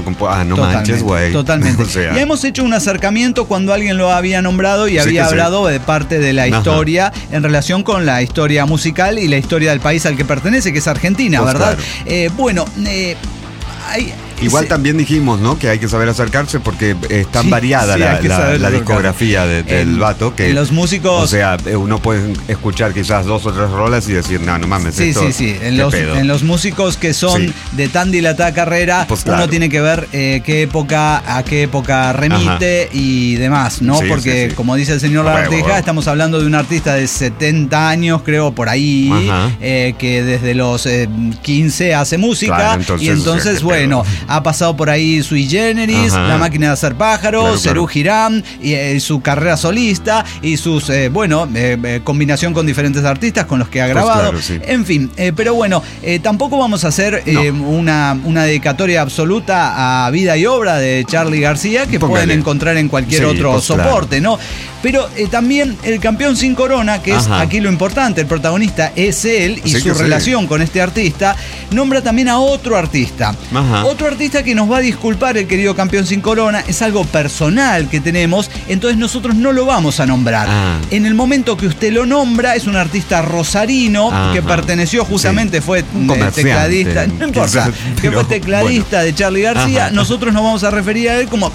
compu- ah, no Totalmente, manches, güey. Totalmente. O sea. Y hemos hecho un acercamiento cuando alguien lo había nombrado y Sí había que sí. hablado de parte de la Ajá. historia en relación con la historia musical y la historia del país al que pertenece, que es Argentina, Pues ¿verdad? claro. Eh, bueno, eh, hay... Igual se- también dijimos, ¿no? Que hay que saber acercarse porque es tan Sí, variada sí, la, hay que la- saber la acercarse. discografía de- del En- vato que en los músicos- o sea, uno puede escuchar quizás dos o tres rolas y decir, no, no mames, Sí, esto, sí, sí. En ¿qué los, pedo? en los músicos que son Sí. de tan dilatada carrera, Pues uno claro. tiene que ver eh, qué época, a qué época remite y demás, ¿no? Sí, Porque, sí, sí. como dice el señor A huevo, Lagartija, huevo. estamos hablando de un artista de setenta años, creo, por ahí, Ajá. eh, que desde los eh, quince hace música. Claro, entonces, y entonces, qué bueno, pedo. ha pasado por ahí Sui Generis, Ajá. La Máquina de Hacer Pájaros, Claro, Serú claro. Girán, y eh, su carrera solista y sus, eh, bueno, eh, eh, combinación con diferentes artistas con los que ha Pues grabado. claro, sí. En fin, eh, pero bueno, eh, tampoco vamos a hacer eh, una, una dedicatoria absoluta a vida y obra de Charly García, que Póngale. pueden encontrar en cualquier Sí, otro pues claro. soporte, ¿no? Pero eh, también el campeón sin corona, que es Ajá. aquí lo importante, el protagonista es él y Sí su que sí. relación con este artista, nombra también a otro artista. Ajá. Otro artista que nos va a disculpar, el querido campeón sin corona, es algo personal que tenemos, entonces nosotros no lo vamos a nombrar. Ah. En el momento que usted lo nombra, es un artista rosarino Ajá. que perteneció justamente, Sí. fue Un eh, comerciante, tecladista, no importa, quizás, que pero fue tecladista de Charly García, Ajá. nosotros nos vamos a referir a él como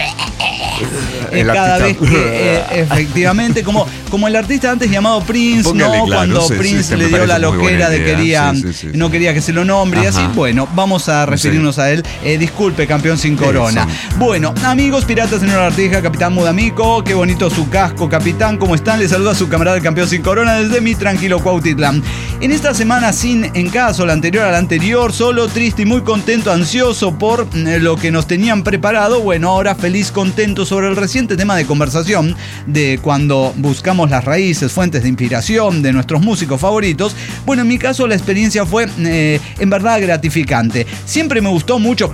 eh, El cada vez artista. que eh, efectivamente como, como el artista antes llamado Prince, Póngale, ¿no? claro, Cuando sí, sí, Prince que me le dio la parece muy loquera buena de idea. quería Sí, sí, sí, no sí. quería que se lo nombre y Ajá. así, bueno, vamos a referirnos a él. Eh, disculpe, campeón sin corona. Eso. Bueno, amigos piratas, señor Artija, capitán Mudamico, qué bonito su casco, capitán, ¿cómo están? Les saluda su camarada el campeón sin corona desde mi tranquilo Cuautitlán. En esta semana sin en caso, la anterior a la anterior, solo, triste y muy contento, ansioso por mm, lo que nos tenían preparado. Bueno, ahora feliz, contento sobre el reciente tema de conversación de cuando buscamos las raíces, fuentes de inspiración de nuestros músicos favoritos. Bueno, en mi caso la experiencia fue eh, en verdad gratificante. Siempre me gustó mucho,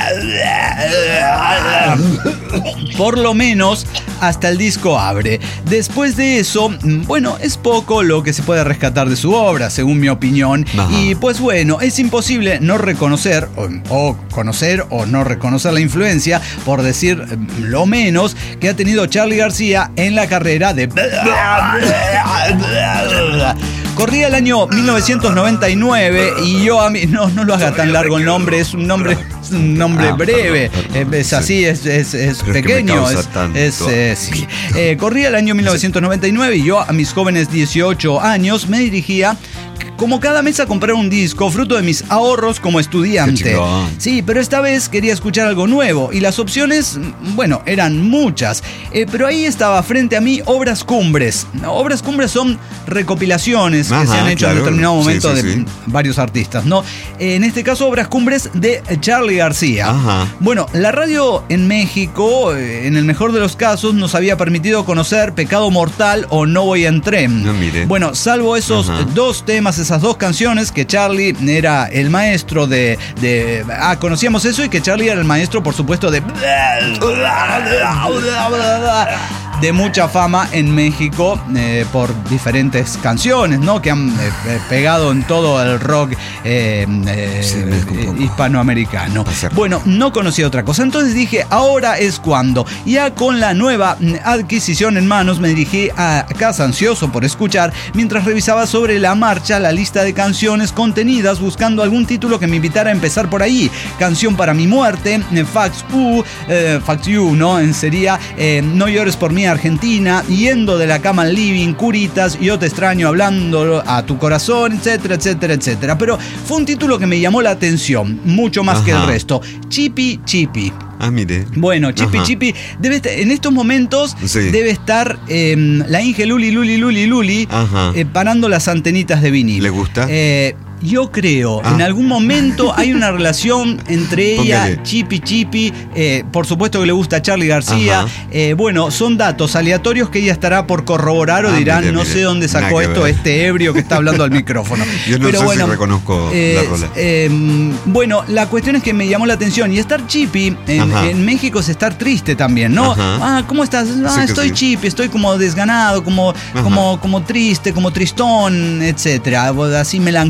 por lo menos hasta el disco Abre. Después de eso, mm, bueno, es poco lo que se puede rescatar de su obra, según mi opinión. Ajá. Y pues bueno, es imposible no reconocer, o, o conocer o no reconocer la influencia, por decir eh, lo menos, que ha tenido Charly García en la carrera de... Corría el año mil novecientos noventa y nueve y yo a mí... No, no lo haga tan largo el nombre, es un nombre... Es un nombre Ah, breve, perdón, perdón. Eh, es así, Sí. es, es, es Pero es que me pequeño, causa es, tanto. es, eh, sí. Eh, corría el año mil novecientos noventa y nueve y yo a mis jóvenes dieciocho años me dirigía como cada mes a comprar un disco, fruto de mis ahorros como Qué estudiante. chingón. Sí, pero esta vez quería escuchar algo nuevo y las opciones, bueno, eran muchas. Eh, pero ahí estaba frente a mí Obras Cumbres. Obras Cumbres son recopilaciones que Ajá, se han hecho en claro. determinado Sí, momento sí, de sí. varios artistas, ¿no? Eh, en este caso, Obras Cumbres de Charly García. Ajá. Bueno, la radio en México, eh, en el mejor de los casos, nos había permitido conocer Pecado Mortal o No Voy en Tren. No, mire. Bueno, salvo esos Ajá. dos temas, esas dos canciones, que Charly era el maestro de, de... Ah, conocíamos eso y que Charly era el maestro, por supuesto, de... de mucha fama en México eh, por diferentes canciones, ¿no? Que han eh, eh, pegado en todo el rock eh, eh, Sí, me dejo un poco. hispanoamericano. Pasar. Bueno, no conocía otra cosa. Entonces dije, ahora es cuando. Ya con la nueva mm, adquisición en manos, me dirigí a casa ansioso por escuchar, mientras revisaba sobre la marcha la lista de canciones contenidas, buscando algún título que me invitara a empezar por ahí. Canción para mi muerte, eh, Fax U, eh, Fax You, ¿no? En sería eh, No llores por mí, Argentina, Yendo de la cama al living, Curitas, Yo te extraño, Hablando a tu corazón, etcétera, etcétera, etcétera. Pero fue un título que me llamó la atención, mucho más que el Ajá. resto. Chipi Chipi. Ah, mire. Bueno, Chipi Ajá. Chipi, debe estar- en estos momentos Sí. debe estar eh, la Inge Luli Luli Luli Luli Ajá. eh, parando las antenitas de vinil. ¿Le gusta? Eh, yo creo, Ah. en algún momento hay una relación entre ella, Póngale. Chipi Chipi, eh, por supuesto que le gusta a Charly García. Ajá. Eh, bueno, son datos aleatorios que ella estará por corroborar o Ah, dirán, mire, no mire. sé dónde Nada sacó que esto ver. este ebrio que está hablando al micrófono. Yo no Pero sé bueno, si reconozco eh, la rola. eh, bueno, la cuestión es que me llamó la atención. Y estar chipi en, Ajá. en México es estar triste también, ¿no? Ajá. Ah, ¿cómo estás? Ah, Sí que estoy sí. chipi, estoy como desganado, como, Ajá. como, como triste, como tristón, etcétera, así melancólico.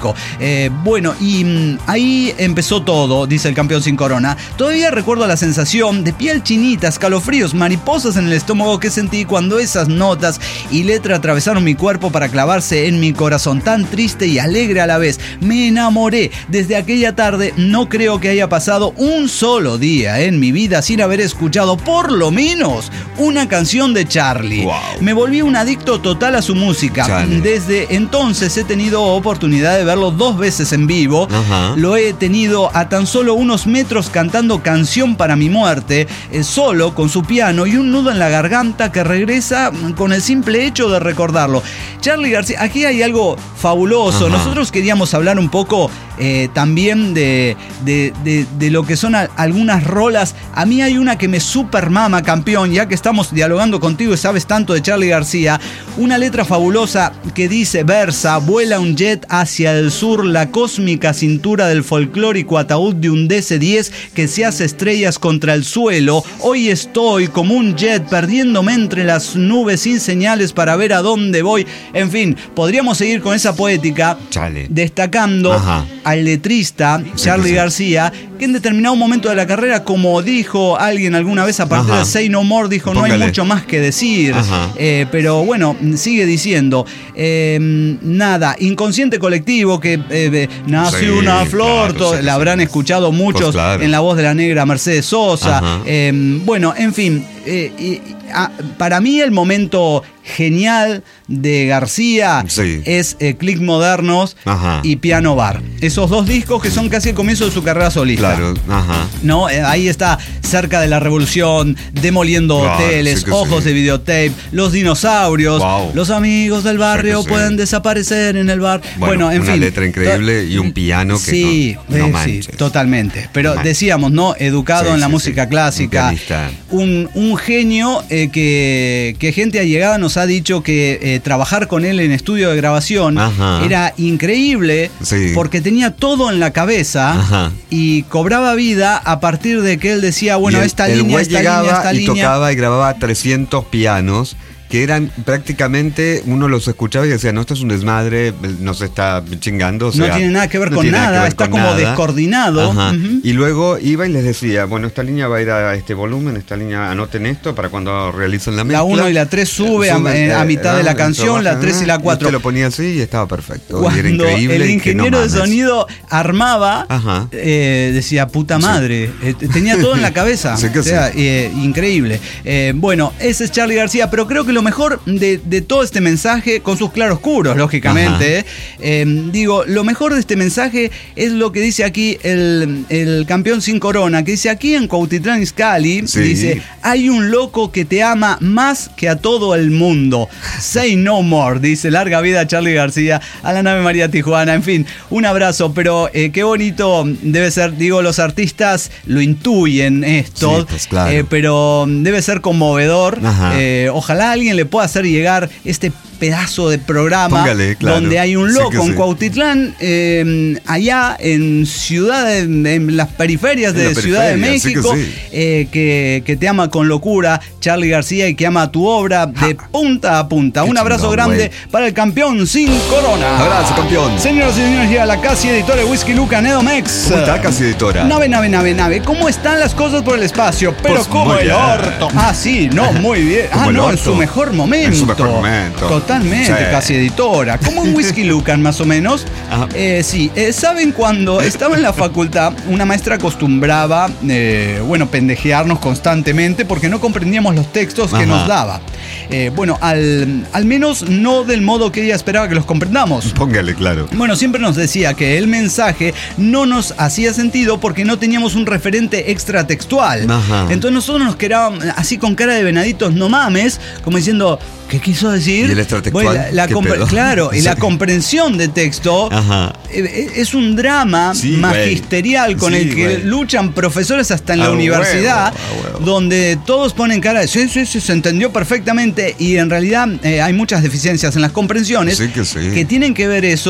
disco. Eh, bueno, y mmm, ahí empezó todo, dice el campeón sin corona. Todavía recuerdo la sensación de piel chinita, escalofríos, mariposas en el estómago que sentí cuando esas notas y letra atravesaron mi cuerpo para clavarse en mi corazón, tan triste y alegre a la vez. Me enamoré. Desde aquella tarde no creo que haya pasado un solo día en mi vida sin haber escuchado por lo menos una canción de Charly. Wow. Me volví un adicto total a su música. Charly. Desde entonces he tenido oportunidad de verlo dos veces en vivo. Ajá. Lo he tenido a tan solo unos metros cantando Canción para mi muerte, eh, solo con su piano y un nudo en la garganta que regresa con el simple hecho de recordarlo. Charly García, aquí hay algo fabuloso. Ajá. Nosotros queríamos hablar un poco eh, también de, de, de, de lo que son a, algunas rolas. A mí hay una que me super mama, campeón, ya que estamos dialogando contigo y sabes tanto de Charly García. Una letra fabulosa que dice, versa, vuela un jet hacia el sur, la cósmica cintura del folclórico ataúd de un D C diez que se hace estrellas contra el suelo. Hoy estoy como un jet perdiéndome entre las nubes sin señales para ver a dónde voy. En fin, podríamos seguir con esa poética, Chale. destacando Ajá. al letrista Sí, Charly que sí. García, que en determinado momento de la carrera, como dijo alguien alguna vez a partir Ajá. de Say No More, dijo, no hay Póngale. mucho más que decir. Ajá. Eh, pero bueno, sigue diciendo, eh, nada, inconsciente colectivo, que eh, nació Sí, una flor, claro, todo, sí, la sí, habrán sí. escuchado muchos Pues claro. en la voz de la negra Mercedes Sosa. Ajá. Eh, bueno, en fin, eh, eh, a- para mí el momento genial de García Sí. es eh, Click Modernos Ajá. y Piano Bar. Esos dos discos que son casi el comienzo de su carrera solista. Claro, ajá. ¿No? Eh, ahí está, cerca de la revolución, demoliendo Claro, hoteles, sí que ojos sí. de videotape, los dinosaurios, Wow. los amigos del barrio Sí que sí. pueden desaparecer en el bar. Bueno, Bueno, en una fin. letra increíble y un piano que sí, no- no eh, manches. sí, totalmente. Pero No manches. decíamos, ¿no? Educado Sí, en la sí, música sí. clásica. Un pianista. Un, un genio eh, que, que gente allegada nos ha dicho que eh, trabajar con él en estudio de grabación Ajá. era increíble Sí. porque tenía todo en la cabeza Ajá. y cobraba vida a partir de que él decía, bueno, Y el- esta el línea, güey esta llegaba línea, esta y línea. tocaba y grababa trescientos pianos que eran prácticamente, uno los escuchaba y decía, no, esto es un desmadre, nos está chingando. O sea, No tiene nada que ver no con tiene nada, que ver está con como nada. descoordinado. Ajá. Ujú. Y luego iba y les decía, bueno, esta línea va a ir a este volumen, esta línea, anoten esto para cuando realicen la mezcla. La uno y la tres sube a- Suben, a eh, mitad de la ah, canción, la trabajan, tres y la ah, cuatro. usted lo ponía así y estaba perfecto. y era Cuando increíble. el y que no ingeniero de mames. sonido armaba, Ajá. eh, decía, puta madre, eh, tenía todo en la cabeza. Sí que O sea, sí. eh, increíble. Eh, bueno, ese es Charly García, pero creo que lo mejor de, de todo este mensaje, con sus claroscuros, lógicamente, eh, eh, digo, lo mejor de este mensaje es lo que dice aquí el, el campeón sin corona, que dice, aquí en Cuautitlán Izcalli, Sí. dice, hay un loco que te ama más que a todo el mundo. Say no more, dice, larga vida Charly García, a la nave María Tijuana, en fin, un abrazo, pero eh, qué bonito debe ser, digo, los artistas lo intuyen esto, Sí, pues, claro. eh, pero debe ser conmovedor. Ajá. Eh, ojalá alguien le pueda hacer llegar este pedazo de programa Póngale, claro. donde hay un Sí loco que en sí. Cuautitlán, eh, allá en ciudad, de- en las periferias En de la Ciudad de periferia, sí que México, sí. eh, que, que te ama con locura, Charly García, y que ama tu obra de punta a punta. Qué Un abrazo chingón, grande güey. para el campeón sin corona. Abrazo, campeón. Señoras y señores, llega la casi editora de Whisky Luca, Nedomex. ¿Cómo está, casi editora? Nave, nave, nave, nave. ¿Cómo están las cosas por el espacio? Pero Pues como muy el bien. orto. Ah, sí, no, muy bien. Como Ah, el no, en orto. su mejor momento. En su mejor momento. Totalmente, Sí. casi editora. Como en Whisky Lucan, más o menos. Ajá. Eh, sí, eh, ¿saben cuando estaba en la facultad? Una maestra acostumbraba, eh, bueno, pendejearnos constantemente porque no comprendíamos los textos que Ajá. nos daba. Eh, bueno, al, al menos no del modo que ella esperaba que los comprendamos. Póngale, claro. Bueno, siempre nos decía que el mensaje no nos hacía sentido porque no teníamos un referente extratextual. Ajá. Entonces nosotros nos quedábamos así con cara de venaditos, no mames, como diciendo, ¿qué quiso decir? ¿Y el extratextual? Bueno, la- la ¿Qué compre- pedo? claro, y la Sí. comprensión de texto Ajá. eh, es un drama Sí, güey. magisterial con Sí, el que güey. luchan profesores hasta en la A universidad, huevo, a huevo. donde todos ponen cara de sí, sí, sí, se entendió perfectamente y en realidad eh, hay muchas deficiencias en las comprensiones Sí que sí. que tienen que ver eso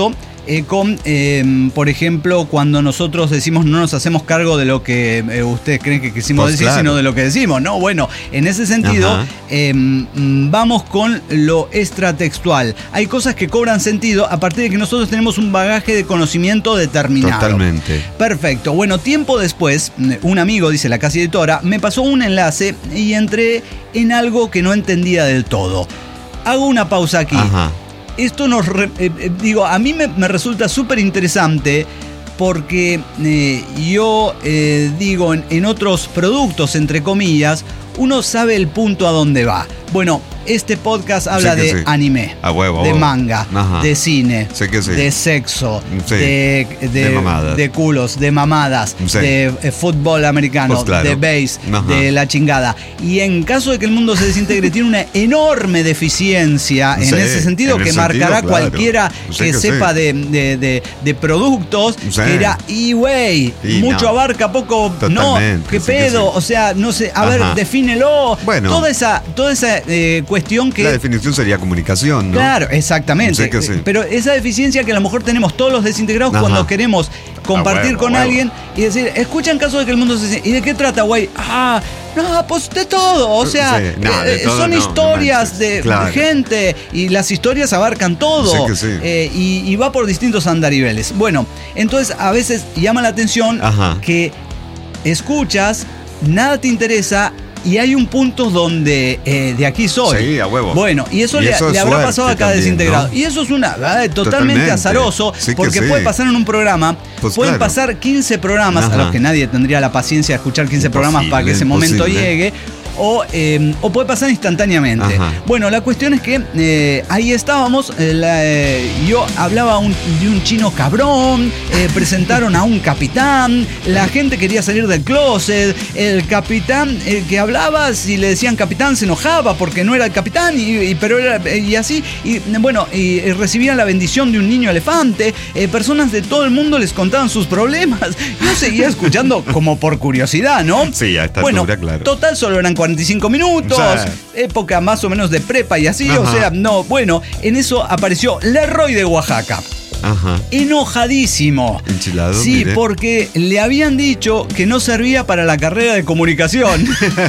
eh, con, eh, por ejemplo, cuando nosotros decimos no nos hacemos cargo de lo que eh, ustedes creen que quisimos pues decir, claro. sino de lo que decimos, ¿no? Bueno, en ese sentido, eh, vamos con lo extratextual. Hay cosas que cobran sentido a partir de que nosotros tenemos un bagaje de conocimiento determinado. Totalmente. Perfecto. Bueno, tiempo después, un amigo, dice la casi editora, me pasó un enlace y entré en algo que no entendía del todo. Hago una pausa aquí. Ajá. Esto nos, re, eh, digo, a mí me, me resulta súper interesante porque eh, yo eh, digo, en, en otros productos, entre comillas, uno sabe el punto a dónde va. Bueno, este podcast habla sí de sí. anime, a huevo, de huevo. manga, Ajá. de cine, sí que sí. de sexo, sí. de, de, de, mamadas. de culos, de mamadas, sí. de eh, fútbol americano, pues claro. de base, Ajá. de la chingada. Y en caso de que el mundo se desintegre, tiene una enorme deficiencia en sí, ese sentido que marcará sentido, claro. cualquiera sí que, que sepa sí. de, de, de, de productos, sí. que dirá, y güey, mucho no. abarca, poco, Totalmente, no, qué sí pedo, sí. o sea, no sé, a Ajá. ver, defínelo. Bueno. Toda esa, toda esa eh, cuestión que... La definición sería comunicación, ¿no? Claro, exactamente. Sí que sí. Pero esa deficiencia que a lo mejor tenemos todos los desintegrados Ajá. cuando queremos compartir huevo, con huevo. alguien y decir, escucha en caso de que el mundo se... ¿Y de qué trata, güey? Ah, no, pues de todo. O sea, sí, no, eh, todo son no, historias no de, claro. de gente y las historias abarcan todo. Sí que sí. Eh, y, y va por distintos andariveles. Bueno, entonces a veces llama la atención Ajá. que escuchas, nada te interesa y hay un punto donde eh, de aquí soy. Sí, a huevo. Bueno, y eso, y le, eso le habrá pasado a cada también, desintegrado. ¿no? Y eso es una eh, totalmente, totalmente azaroso, sí porque sí. puede pasar en un programa, pues pueden claro. pasar quince programas, Ajá. a los que nadie tendría la paciencia de escuchar quince imposible, programas para que ese momento imposible. llegue. O, eh, o puede pasar instantáneamente. Ajá. Bueno, la cuestión es que eh, ahí estábamos. Eh, la, eh, yo hablaba un, de un chino cabrón. Eh, presentaron a un capitán. La gente quería salir del closet. El capitán el que hablaba, si le decían capitán, se enojaba porque no era el capitán. Y, y, pero era, y así. Y bueno, y, y recibían la bendición de un niño elefante. Eh, personas de todo el mundo les contaban sus problemas. Yo seguía escuchando como por curiosidad, ¿no? Sí, a esta bueno, altura, claro. Total, solo eran cuarenta y cinco minutos, o sea, época más o menos de prepa y así, Ajá. o sea, no, bueno, en eso apareció Leroy de Oaxaca. Ajá. Enojadísimo. Enchilado, sí, mire. porque le habían dicho que no servía para la carrera de comunicación.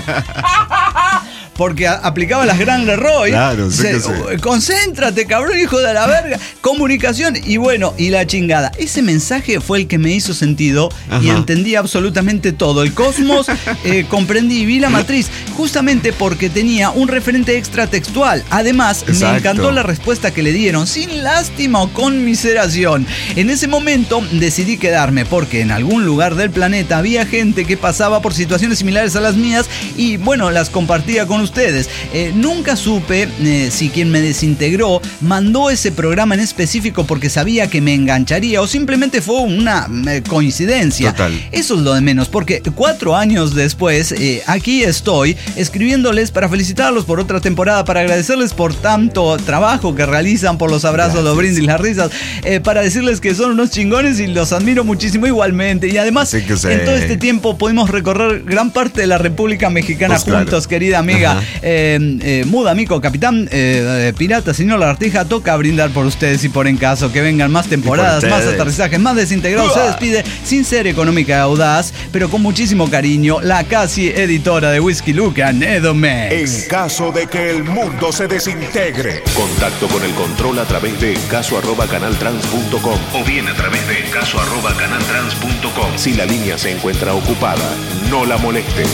Porque a, aplicaba las Gran Leroy. Claro, sí que sí. Concéntrate, cabrón, hijo de la verga. Comunicación y bueno, y la chingada. Ese mensaje fue el que me hizo sentido Ajá. y entendí absolutamente todo. El cosmos, eh, comprendí y vi la matriz. Justamente porque tenía un referente extratextual. Además, Exacto. me encantó la respuesta que le dieron, sin lástima o conmiseración. En ese momento decidí quedarme porque en algún lugar del planeta había gente que pasaba por situaciones similares a las mías y bueno, las compartía con ustedes. Eh, nunca supe eh, si quien me desintegró mandó ese programa en específico porque sabía que me engancharía o simplemente fue una eh, coincidencia. Total. Eso es lo de menos, porque cuatro años después eh, aquí estoy escribiéndoles para felicitarlos por otra temporada, para agradecerles por tanto trabajo que realizan, por los abrazos, Gracias. los brindis, las risas, eh, para decirles que son unos chingones y los admiro muchísimo igualmente. Y además, sí que en todo este tiempo pudimos recorrer gran parte de la República Mexicana pues juntos, claro. querida amiga. Eh, eh, Muda, amigo, capitán, eh, eh, pirata, señor Lagartija, toca brindar por ustedes y por en caso que vengan más temporadas, más aterrizajes, más desintegrados. Uh. Se despide sin ser económica y audaz, pero con muchísimo cariño, la casi editora de Whisky Lucan, Edome. En caso de que el mundo se desintegre. Contacto con el control a través de encaso arroba canaltrans punto com o bien a través de encaso arroba canaltrans punto com. Si la línea se encuentra ocupada, no la moleste.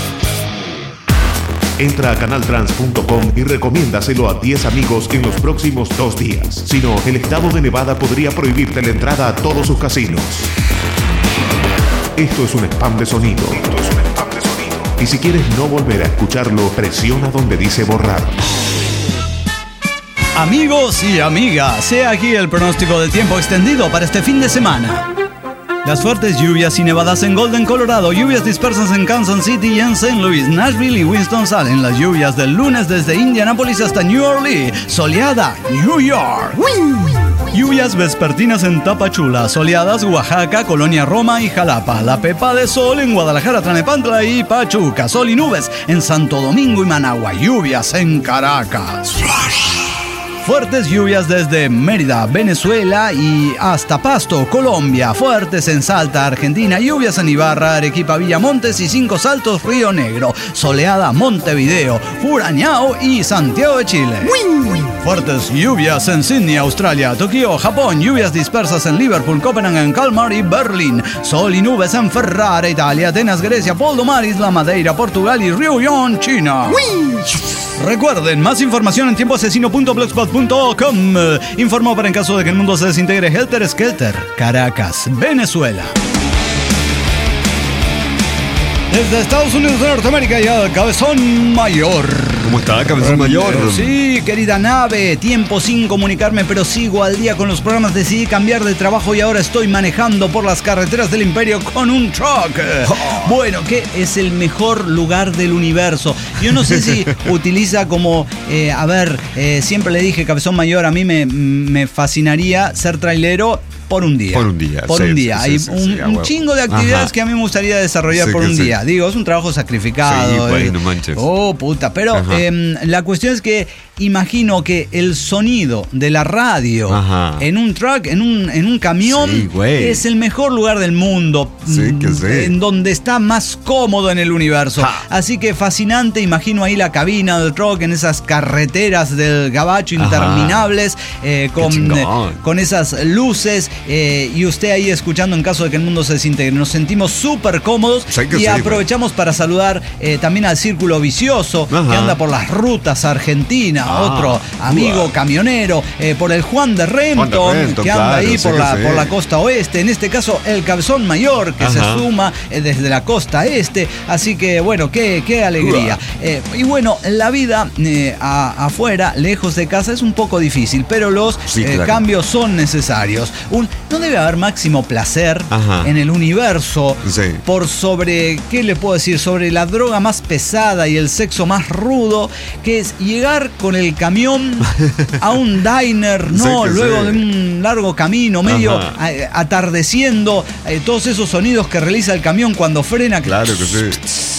Entra a canaltrans punto com y recomiéndaselo a diez amigos en los próximos dos días. Si no, el estado de Nevada podría prohibirte la entrada a todos sus casinos. Esto es un spam de sonido. Esto es un spam de sonido. Y si quieres no volver a escucharlo, presiona donde dice borrar. Amigos y amigas, he aquí el pronóstico del tiempo extendido para este fin de semana. Las fuertes lluvias y nevadas en Golden, Colorado, lluvias dispersas en Kansas City y en Saint Louis, Nashville y Winston-Salem. Las lluvias del lunes desde Indianapolis hasta New Orleans, soleada, New York. Lluvias vespertinas en Tapachula, soleadas Oaxaca, Colonia Roma y Jalapa. La pepa de sol en Guadalajara, Tlalnepantla y Pachuca. Sol y nubes en Santo Domingo y Managua. Lluvias en Caracas. Fuertes lluvias desde Mérida, Venezuela y hasta Pasto, Colombia. Fuertes en Salta, Argentina. Lluvias en Ibarra, Arequipa, Villamontes y Cinco Saltos, Río Negro. Soleada, Montevideo, Urañao y Santiago de Chile. Fuertes lluvias en Sydney, Australia, Tokio, Japón. Lluvias dispersas en Liverpool, Copenhague, Kalmar y Berlín. Sol y nubes en Ferrara, Italia, Atenas, Grecia, Poldomar, Isla Madeira, Portugal y Ryugyong, China. Recuerden, más información en tiempo asesino punto blogspot punto com. Informó para en caso de que el mundo se desintegre Helter Skelter, Caracas, Venezuela. Desde Estados Unidos de Norteamérica y al Cabezón Mayor. ¿Cómo está, Cabezón Mayor? Sí, querida nave, tiempo sin comunicarme, pero sigo al día con los programas. Decidí cambiar de trabajo y ahora estoy manejando por las carreteras del imperio con un truck. Oh. Bueno, que es el mejor lugar del universo. Yo no sé si utiliza como, eh, a ver, eh, siempre le dije, Cabezón Mayor, a mí me, me fascinaría ser trailero. Por un día. Por un día. Por sí, un día. Sí, Hay sí, un, sí, un chingo de actividades Ajá. que a mí me gustaría desarrollar sí, por un sí. día. Digo, es un trabajo sacrificado. Sí, pues, eh. no manches. Oh, puta. Pero eh, la cuestión es que imagino que el sonido de la radio Ajá. en un truck, en un, en un camión, sí, es el mejor lugar del mundo. Sí, que sí. En donde está más cómodo en el universo. Ja. Así que fascinante. Imagino ahí la cabina del truck en esas carreteras del gabacho interminables. Eh, con, eh, con esas luces. Eh, y usted ahí escuchando en caso de que el mundo se desintegre. Nos sentimos súper cómodos sí y sí, aprovechamos bueno. para saludar eh, también al Círculo Vicioso Ajá. que anda por las rutas argentinas, ah, otro amigo uah. camionero, eh, por el Juan de Renton, Juan de Renton que anda claro, ahí por, sí la, sí. por la costa oeste, en este caso el Cabezón Mayor que Ajá. se suma eh, desde la costa este, así que bueno, qué, qué alegría. Eh, y bueno, la vida eh, a, afuera, lejos de casa es un poco difícil, pero los sí, eh, claro. cambios son necesarios. Un, no debe haber máximo placer Ajá. en el universo sí. por sobre, ¿qué le puedo decir? Sobre la droga más pesada y el sexo más rudo, que es llegar con el camión a un diner, no, sí, luego sí. de un largo camino, medio a, atardeciendo, eh, todos esos sonidos que realiza el camión cuando frena. Claro que sí.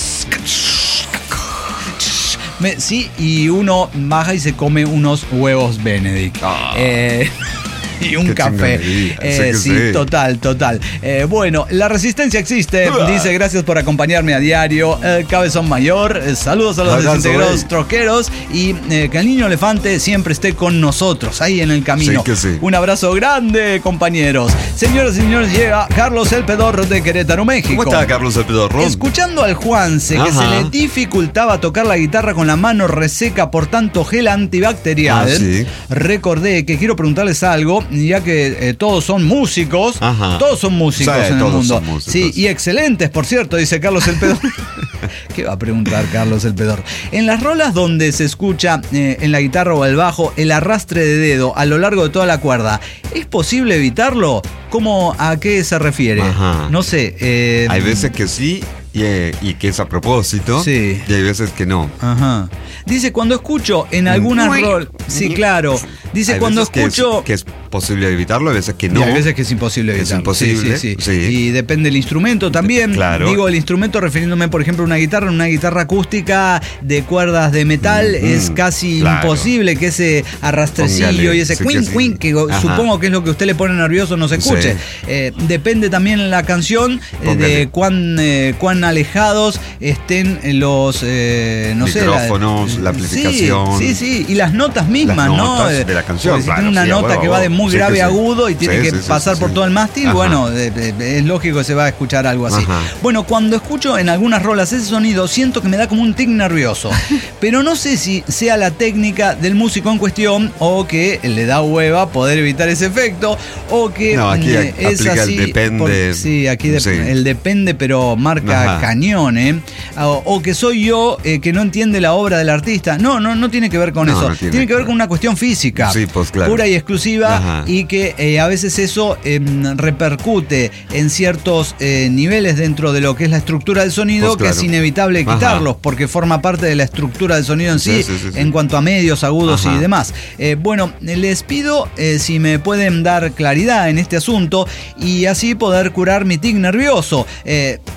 Me, sí, y uno baja y se come unos huevos Benedict. Ah. Eh, y un Qué café. Eh, sí, sí, total, total. Eh, bueno, la resistencia existe. Uh. Dice, gracias por acompañarme a diario. El Cabezón Mayor. Eh, saludos a los Abrazo, desintegrados wey. troqueros. Y eh, que el niño elefante siempre esté con nosotros, ahí en el camino. Sí, que sí. Un abrazo grande, compañeros. Señoras y señores, llega Carlos el Pedorro de Querétaro, México. ¿Cómo está, Carlos el Pedorro? Escuchando al Juanse, Ajá. que se le dificultaba tocar la guitarra con la mano reseca por tanto gel antibacterial, ah, ¿sí? recordé que quiero preguntarles algo. Ya que eh, todos son músicos, Ajá. todos son músicos sí, en el mundo. Sí, y excelentes, por cierto, dice Carlos el Pedor. ¿Qué va a preguntar Carlos el Pedor? En las rolas donde se escucha eh, en la guitarra o el bajo el arrastre de dedo a lo largo de toda la cuerda, ¿es posible evitarlo? ¿Cómo, a qué se refiere? Ajá. No sé. Eh, Hay veces que sí. Y, y que es a propósito sí. y hay veces que no. Ajá. Dice, cuando escucho en algunas rolas. Sí, claro. Dice, hay cuando veces escucho. Que es, que es posible evitarlo, hay veces que no. Y hay veces que es imposible evitarlo. Es imposible. Sí, sí, sí. sí. Y depende del instrumento también. Claro. Digo, el instrumento refiriéndome, por ejemplo, a una guitarra, una guitarra acústica de cuerdas de metal, mm-hmm. es casi claro. imposible que ese arrastrecillo Póngale, y ese sí quin, que, sí. que Ajá. supongo que es lo que a usted le pone nervioso, no se escuche. Sí. Eh, depende también la canción eh, de cuán, eh, cuán alejados estén los eh, no micrófonos, sé, la, la amplificación. Sí, sí, sí, y las notas mismas, las notas ¿no? de la canción. Si claro, tiene una sí, nota huevo, que va de muy sí, grave sí, a agudo y tiene sí, que sí, pasar sí, sí, por sí. todo el mástil, Ajá. bueno, eh, eh, es lógico que se va a escuchar algo así. Ajá. Bueno, cuando escucho en algunas rolas ese sonido, siento que me da como un tic nervioso. Pero no sé si sea la técnica del músico en cuestión o que le da hueva poder evitar ese efecto o que no, aquí eh, es así. El depende. Por, sí, aquí de, sí. el depende, pero marca Ajá. cañón, ¿eh? O, o que soy yo eh, que no entiende la obra del artista. No, no, no tiene que ver con no, eso. No tiene, tiene que ver con una cuestión física. Sí, pues claro. Pura y exclusiva. Ajá. Y que eh, a veces eso eh, repercute en ciertos eh, niveles dentro de lo que es la estructura del sonido, pues claro. que es inevitable quitarlos, Ajá. porque forma parte de la estructura del sonido en sí, sí, sí, sí, sí. en cuanto a medios, agudos Ajá. y demás. Eh, bueno, les pido eh, si me pueden dar claridad en este asunto y así poder curar mi tic nervioso. Eh,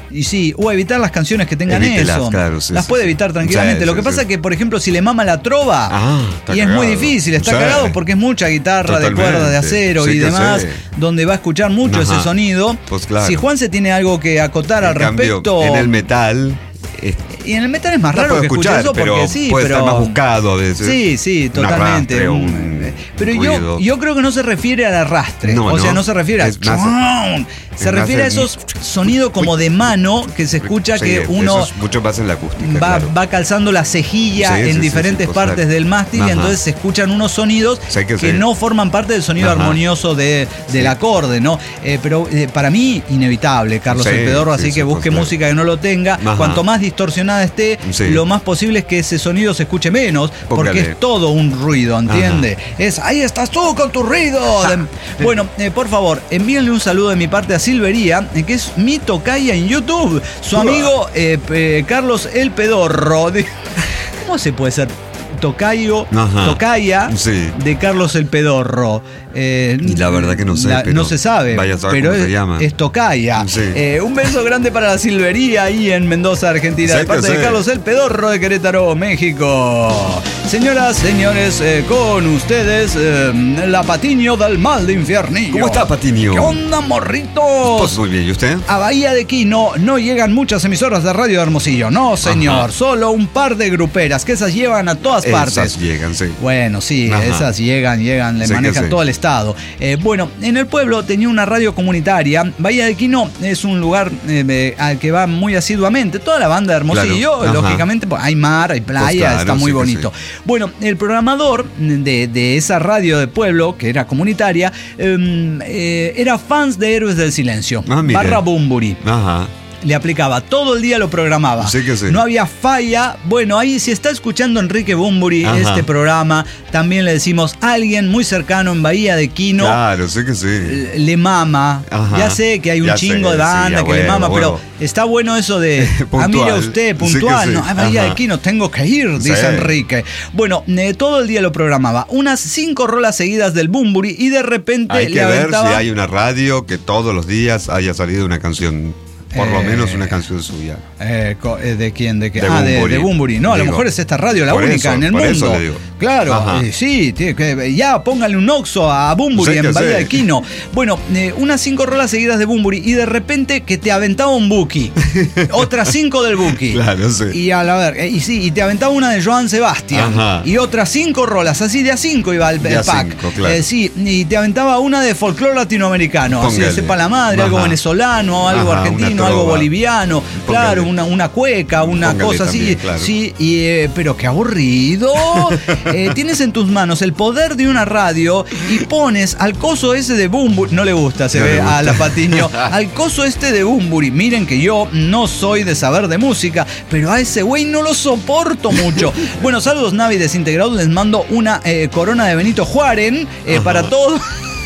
Y sí, o evitar las canciones que tengan Evítelas, eso. claro, sí, las sí, puede sí. evitar tranquilamente. Sí, Lo que sí, pasa sí. es que, por ejemplo, si le mama la trova, Ah, está y es cagado. muy difícil, está Sí. cagado porque es mucha guitarra Totalmente. de cuerdas de acero Sí y que demás, sí. donde va a escuchar mucho Ajá. ese sonido. Pues claro. Si Juanse tiene algo que acotar al En cambio, respecto. en el metal. eh, Y en el metal es más la raro puedo que escuche escuchar, eso porque pero sí, puede pero. estar más buscado a veces. Sí, sí, Un totalmente. arrastre o Un- un pero yo, ruido. yo creo que no se refiere al arrastre. No, o sea, no. no se refiere a. Es más- ¡chum! Se es más refiere a el- esos sonidos como de mano que se escucha Sí, que eso uno es mucho más en la acústica. va, claro. va calzando la cejilla Sí, en sí, sí, diferentes sí, partes claro. del mástil y Ajá. entonces se escuchan unos sonidos Sí, que que sí. no forman parte del sonido Ajá. armonioso de, del acorde, ¿no? Eh, pero eh, para mí, inevitable, Carlos Sí, el Pedorro, sí, así sí, que pues, busque claro. música que no lo tenga. Ajá. Cuanto más distorsionada esté, Sí. lo más posible es que ese sonido se escuche menos, porque Póngale. es todo un ruido, ¿entiende? Es, ahí estás tú con tu ruido. De- bueno, eh, por favor, envíenle un saludo de mi parte a Silvería, eh, que es mi tocaya en YouTube. Su Uah. amigo eh, eh, Carlos el Pedorro. De- ¿Cómo se puede ser tocayo, Ajá. tocaya Sí. de Carlos el Pedorro? Eh, Y la verdad que no sé, pero no se sabe. vaya a saber pero cómo es, se llama. es tocaya. Sí. Eh, un beso grande para la Silvería ahí en Mendoza, Argentina, Sí de parte que de sí. Carlos el Pedorro de Querétaro, México. Señoras, señores, eh, con ustedes, eh, la Patiño del mal de Infiernillo. ¿Cómo está, Patiño? ¿Qué onda, morritos? Pues muy bien, ¿y usted? A Bahía de Quino no llegan muchas emisoras de radio de Hermosillo, no señor, Ajá. solo un par de gruperas que esas llevan a todas partes. Esas llegan, sí. Bueno, sí, Ajá. esas llegan, llegan, le Sí que manejan sí. todo el estado. Eh, bueno, en el pueblo tenía una radio comunitaria. Bahía de Quino es un lugar eh, eh, al que va muy asiduamente toda la banda de Hermosillo. Claro, ajá. Lógicamente, pues, hay mar, hay playa, Pues claro, está muy sí que bonito. Bueno, el programador de, de esa radio de pueblo, que era comunitaria, eh, eh, era fans de Héroes del Silencio, Ah, mire. barra Bumburi. Ajá. Le aplicaba, todo el día lo programaba. Sí que sí. No había falla. Bueno, ahí si está escuchando Enrique Bumburi Ajá. este programa, también le decimos a alguien muy cercano en Bahía de Quino. Claro, sí que sí. eh, Le mama. Ajá. Ya sé que hay un Ya chingo sé, de banda sí, que a le huevo, mama, a huevo. pero está bueno eso de. ah, Puntual. mire usted, Sí que puntual. sí. No, a Bahía Ajá. de Quino tengo que ir, dice Sí. Enrique. Bueno, eh, todo el día lo programaba. Unas cinco rolas seguidas del Bumburi y de repente Hay le que ver aventaba. si hay una radio que todos los días haya salido una canción. Por lo Eh, menos una canción suya. Eh, co- eh, ¿De quién? ¿De qué? De ah, de, Bunbury. de Bunbury. No, a lo Digo, mejor es esta radio la por única eso, en el por mundo. eso le digo. Claro, Ajá. eh, sí, tiene que, ya póngale un oxo a Bunbury Sí en que Bahía sí. de Quino. Bueno, eh, unas cinco rolas seguidas de Bunbury y de repente que te aventaba un Buki. Otras cinco del Buki. Claro, sí. Y a la ver, eh, y sí, y te aventaba una de Joan Sebastián. Ajá. Y otras cinco rolas, así de a cinco iba el, De el a pack. cinco, claro. Eh, sí, y te aventaba una de folclore latinoamericano. Así de Póngale. sepa la madre, algo Ajá. venezolano, algo Ajá, una argentino, algo trova. boliviano. Póngale. Claro, una, una cueca, una Póngale cosa así. también, claro. Sí, y, eh, pero qué aburrido. Eh, tienes en tus manos el poder de una radio y pones al coso ese de Bumburi. No le gusta, se No ve le gusta. a la Patiño. Al coso este de Bumburi. Miren que yo no soy de saber de música, pero a ese güey no lo soporto mucho. Bueno, saludos Navi desintegrados. Les mando una eh, corona de Benito Juárez eh, para todos.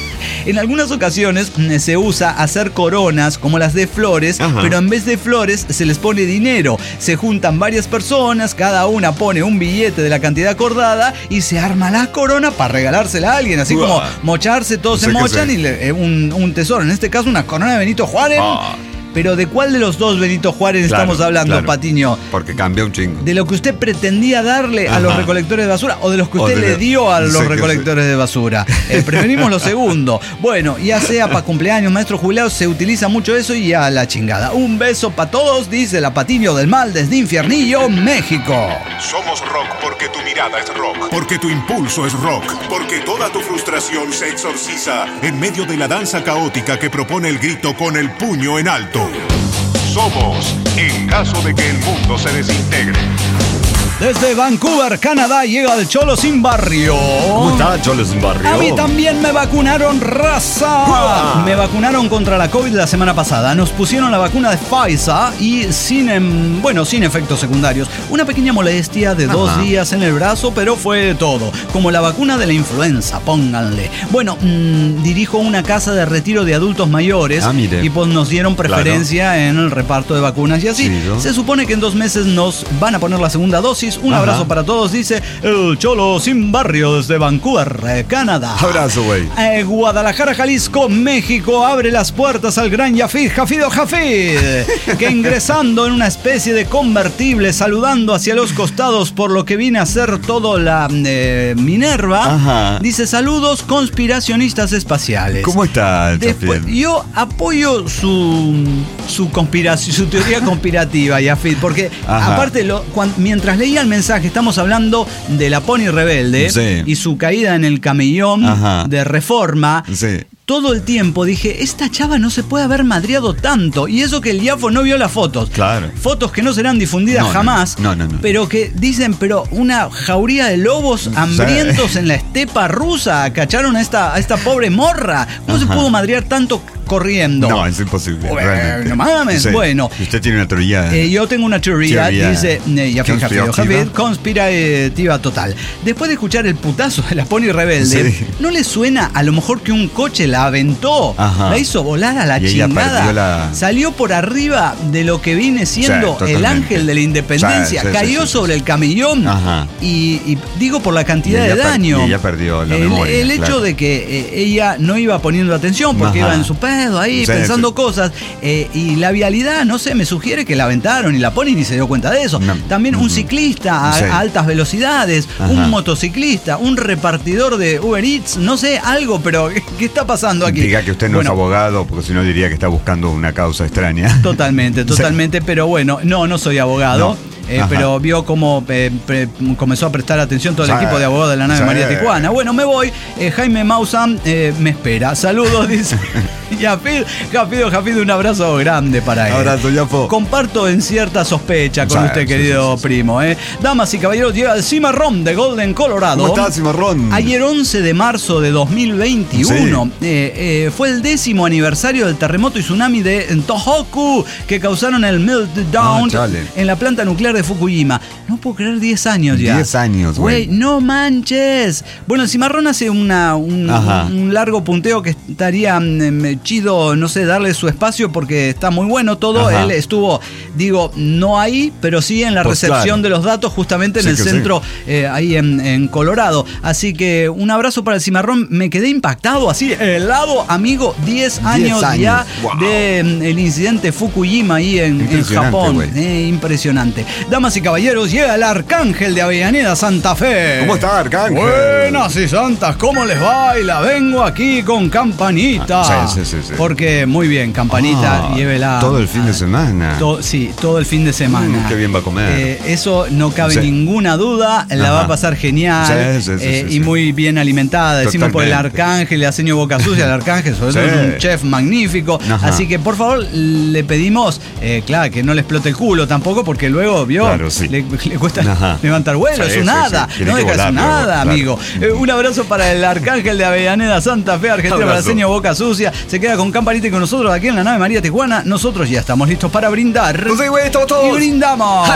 En algunas ocasiones mm, se usa hacer coronas como las de flores, Ajá. pero en vez de flores se les pone dinero. Se juntan varias personas, cada una pone un billete de la cantidad acordada y se arma la corona para regalársela a alguien. Así Uah. como mocharse, todos Sí se que mochan sí. y le- eh, un, un tesoro. En este caso, una corona de Benito Juárez. Ah. Pero ¿de cuál de los dos Benito Juárez Claro, estamos hablando, claro. Patiño? Porque cambia un chingo. ¿De lo que usted pretendía darle a Ajá. los recolectores de basura o de los que O usted de- le dio a sí los que recolectores de basura? Eh, preferimos lo segundo. Bueno, ya sea para cumpleaños, maestros jubilados, se utiliza mucho eso y a la chingada. Un beso para todos, dice la Patiño del Mal desde Infiernillo, México. Somos rock porque tu mirada es rock. Porque tu impulso es rock. Porque toda tu frustración se exorciza en medio de la danza caótica que propone el grito con el puño en alto. Somos en caso de que el mundo se desintegre. Desde Vancouver, Canadá, llega el Cholo Sin Barrio. ¿Cómo está, Cholo Sin Barrio? A mí también me vacunaron, raza. ¡Uah! Me vacunaron contra la COVID la semana pasada. Nos pusieron la vacuna de Pfizer y sin, em, bueno, sin efectos secundarios. Una pequeña molestia de dos Ajá. días en el brazo, pero fue todo. Como la vacuna de la influenza, pónganle. Bueno, mmm, dirijo una casa de retiro de adultos mayores Ah, mire. y pues nos dieron preferencia en el reparto de vacunas y así. Sí, ¿no? Se supone que en dos meses nos van a poner la segunda dosis neurosis. Un Ajá. abrazo para todos, dice el Cholo Sin Barrio desde Vancouver, eh, Canadá. Abrazo, güey. Eh, Guadalajara, Jalisco, México, abre las puertas al gran Yafid, Jafido Jafid, que ingresando en una especie de convertible, saludando hacia los costados por lo que viene a ser todo la eh, Minerva, Ajá. dice saludos conspiracionistas espaciales. ¿Cómo está, Después, Jafid? yo apoyo su, su conspiración, su teoría conspirativa, Yafid, porque Ajá. aparte, lo, cuan, mientras leía el mensaje, estamos hablando de la Pony Rebelde Sí. y su caída en el camellón Ajá. de Reforma. Sí. Todo el tiempo dije, esta chava no se puede haber madreado tanto. Y eso que el Yafo no vio las fotos. Claro. Fotos que no serán difundidas No, no, jamás. no, no, no. Pero que dicen, pero una jauría de lobos hambrientos en la estepa rusa. Cacharon a esta, a esta pobre morra. ¿Cómo se Ajá. pudo madrear tanto corriendo? No, es imposible. Bueno, realmente. no mames, Sí. bueno. Usted tiene una teoría. Eh, yo tengo una teoría, Teoría dice eh, Yafid Jafido conspirativa. Jafid, conspirativa total. Después de escuchar el putazo de la Pony Rebelde, Sí. ¿no le suena a lo mejor que un coche la aventó? Ajá. La hizo volar a la Y ella chingada. perdió la- Salió por arriba de lo que viene siendo Sí, el totalmente. ángel de la independencia. Sí, sí, Cayó sí, sí, sobre sí. el camellón. Ajá. Y, y digo por la cantidad Y ella de per- daño. y ella perdió la el, memoria, El hecho claro. de que eh, ella no iba poniendo atención porque Ajá. iba en su pedo ahí Sí, pensando sí. cosas. eh, y la vialidad, no sé, me sugiere que la aventaron y la Pony ni se dio cuenta de eso. No. También un Ujú. ciclista a, Sí. a altas velocidades, Ajá. un motociclista, un repartidor de Uber Eats, no sé, algo, pero ¿qué, qué está pasando aquí? Diga que usted no Bueno, es abogado, porque si no diría que está buscando una causa extraña. Totalmente, totalmente, pero bueno, no, no soy abogado. No. eh, Ajá. pero vio cómo eh, pre- comenzó a prestar atención todo el Sí. equipo de abogados de la nave Sí. María Tijuana. Bueno, me voy. eh, Jaime Maussan eh, me espera. Saludos, dice. Jafid, Jafido, Jafid, un abrazo grande para él. Abrazo, Yafo. Comparto en cierta sospecha con Sí, usted, sí, querido sí, sí, sí. primo. Eh. Damas y caballeros, llega el Cimarrón de Golden, Colorado. ¿Cómo está, Cimarrón? Ayer once de marzo de dos mil veintiuno Sí. eh, eh, fue el décimo aniversario del terremoto y tsunami de Tohoku que causaron el meltdown Ah, chale. en la planta nuclear de Fukushima. No puedo creer, diez años ya. diez años, güey. No manches. Bueno, el Cimarrón hace una, un, Ajá. un largo punteo que estaría mm, chido, no sé, darle su espacio porque está muy bueno todo. Ajá. Él estuvo, digo, no ahí, pero sí en la Pues recepción claro. de los datos justamente en Sí el que sí. centro eh, ahí en, en Colorado. Así que un abrazo para el Cimarrón. Me quedé impactado, así, helado, amigo. diez años, años. ya Wow. del incidente Fukushima ahí en, en Impresionante, Japón. güey. Eh, impresionante. Damas y caballeros, llega el Arcángel de Avellaneda, Santa Fe. ¿Cómo está, Arcángel? Buenas y santas, ¿cómo les va? Y la vengo aquí con Campanita. Ah, sí, sí, sí, sí. Porque, muy bien, Campanita, Ah, llévela. todo el fin de semana. To- sí, todo el fin de semana. Mm, qué bien va a comer. Eh, eso no cabe Sí. ninguna duda. La Ajá. va a pasar genial. Sí, sí, sí, eh, sí, y sí. muy bien alimentada. Decimos por el Totalmente. Arcángel, el señor Boca Sucia, el Arcángel, sobre todo Sí. es un chef magnífico. Ajá. Así que por favor le pedimos, eh, claro, que no le explote el culo tampoco, porque luego, vio, Claro, sí. le, le cuesta Ajá. levantar vuelo, Sí, es un sí, nada. sí. Tiene No que deja de ser volar, luego, nada, claro. amigo. Eh, un abrazo para el Arcángel de Avellaneda, Santa Fe, Argentina, para el Abrazo. señor Boca Sucia. Se queda con Campanita y con nosotros aquí en la nave María Tijuana. Nosotros ya estamos listos para brindar. Pues sí, güey, estamos todos. Y brindamos.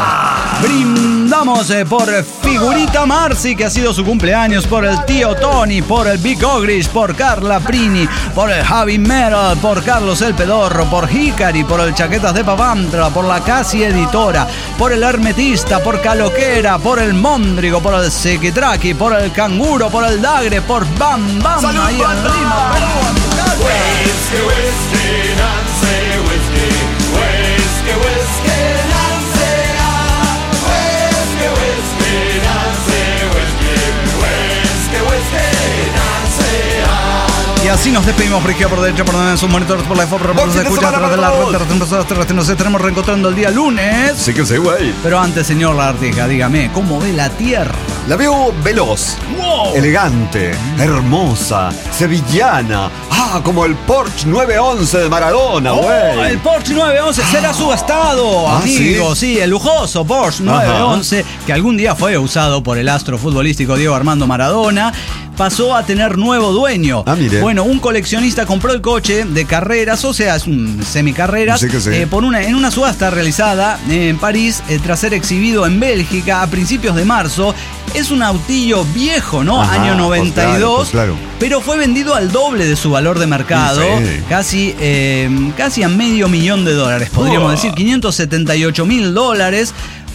Brindamos eh, por Figurita Marci, que ha sido su cumpleaños, por el tío Tony, por el Big Ogrish, por Carla Prini, por el Javi Metal, por Carlos El Pedorro, por Hikari, por el Chaquetas de Papandra, por la Casi Editora, por el Hermetista, por Caloquera, por el Móndrigo, por el Sequitraqui, por el Canguro, por el Dagre, por Bam Bam. ¡Salud, ahí en banda! Lima, Perú, en tu casa. Whiskey, whiskey, Nancy, whiskey, whiskey, whiskey, Nancy, ah. Whiskey, whiskey, Nancy, whiskey, whiskey, whiskey, Nancy, ah. Y así nos despedimos por izquierda, por derecha, por donde en sus monitores, por la F O P, por Buen donde se fin de escucha a semana través de la para red todos. terrestre, terrestre. Nos estaremos reencontrando el día lunes. Sí que sí, güey. Pero antes, señor Lartija, dígame, ¿cómo ve la Tierra? La veo veloz, ¡Wow! elegante, hermosa, sevillana. Ah, como el Porsche nueve once de Maradona, Oh, güey. el Porsche nueve once será subastado, Ah, amigo. ¿sí? el lujoso Porsche nueve once, que algún día fue usado por el astro futbolístico Diego Armando Maradona, pasó a tener nuevo dueño. Ah, mire. Bueno, un coleccionista compró el coche de carreras, o sea, es un semicarreras, Sí que sí. eh, por una, en una subasta realizada en París, eh, tras ser exhibido en Bélgica a principios de marzo. Es un autillo viejo, ¿no? Ajá, Año pues noventa y dos. claro, pues claro. Pero fue vendido al doble de su valor de mercado. Sí. Casi, eh, casi a medio millón de dólares, podríamos Oh. decir, quinientos setenta y ocho mil dólares.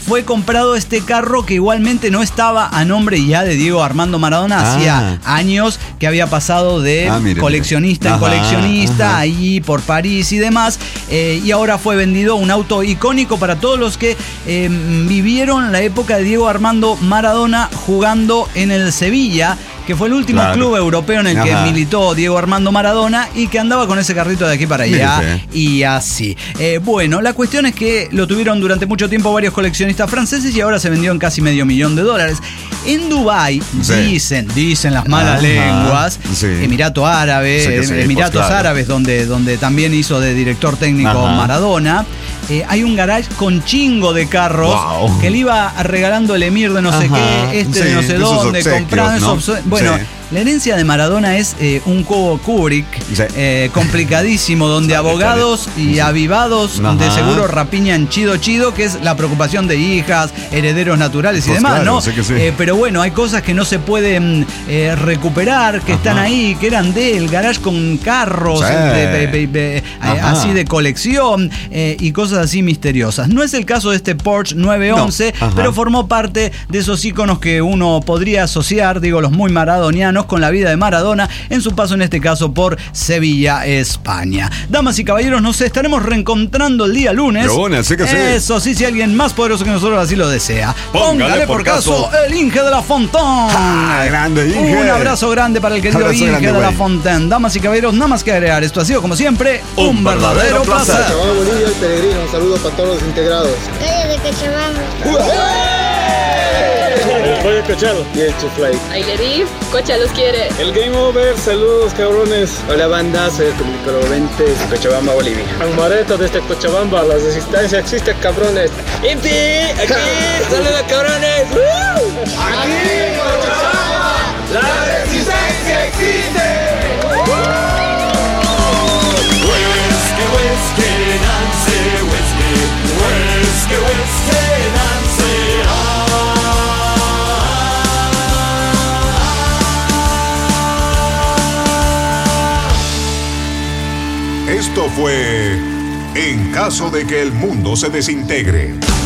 fue comprado este carro que igualmente no estaba a nombre ya de Diego Armando Maradona. Ah. Hacía años que había pasado de Ah, mire, coleccionista mire. en Ajá, coleccionista, ajá. ahí por París y demás. Eh, y ahora fue vendido, un auto icónico para todos los que eh, vivieron la época de Diego Armando Maradona jugando en el Sevilla, que fue el último Claro. club europeo en el que Ajá. militó Diego Armando Maradona y que andaba con ese carrito de aquí para allá. Mire usted. Y así. Eh, bueno, la cuestión es que lo tuvieron durante mucho tiempo varios coleccionistas franceses y ahora se vendió en casi medio millón de dólares. En Dubái, Sí. dicen, dicen las malas Ajá, lenguas, sí. Emirato Árabe, Sí que sí, Emiratos pues, claro. Árabes, donde, donde también hizo de director técnico Ajá. Maradona. Eh, hay un garage con chingo de carros Wow. que le iba regalando el emir de no sé Ajá, qué, este de sí, no sé de esos dónde, obsequios, comprando ¿no? esos obse- Bueno, Sí. la herencia de Maradona es eh, un cubo Kubrick Sí. eh, complicadísimo, donde Sale, abogados sale. y Sí. avivados Ajá. de seguro rapiñan chido chido, que es la preocupación de hijas, herederos naturales y Pues demás, claro, ¿no? sé que sí. Eh, pero bueno, hay cosas que no se pueden eh, recuperar, que Ajá. están ahí, que eran de el garage con carros, Sí. de- de- de- de- eh, Ajá. así de colección eh, y cosas así misteriosas. No es el caso de este Porsche nueve once, No. Ajá. pero formó parte de esos íconos que uno podría asociar, digo, los muy maradonianos, con la vida de Maradona en su paso, en este caso, por Sevilla, España. Damas y caballeros, nos estaremos reencontrando el día lunes. Pero bueno, sí que sí. Eso sí, si alguien más poderoso que nosotros así lo desea. Póngale Póngale por por caso caso. el Inge de la Fontán. Ah, grande, Inge. Un abrazo grande para el querido Abrazo Inge grande, de la güey. Fontán. Damas y caballeros, nada más que agregar. Esto ha sido, como siempre, un, Un verdadero verdadero placer. placer. Chabamba Bolivia, el peregrino, un saludo para todos los integrados. Calle de Cochabamba. El pollo cochalo y el chiflay. Ahí le di, Cocha los quiere. El Game Over, saludos cabrones. Hola banda, soy el comunicador veinte de Cochabamba, Bolivia. Almareto desde Cochabamba, la resistencia existe cabrones. ¡Inti! ¡Aquí! ¡Saludos cabrones! Aquí en Cochabamba, la resistencia existe. Whisky, whisky, Nancy, whisky. Whisky, whisky, Nancy. Esto fue En caso de que el mundo se desintegre.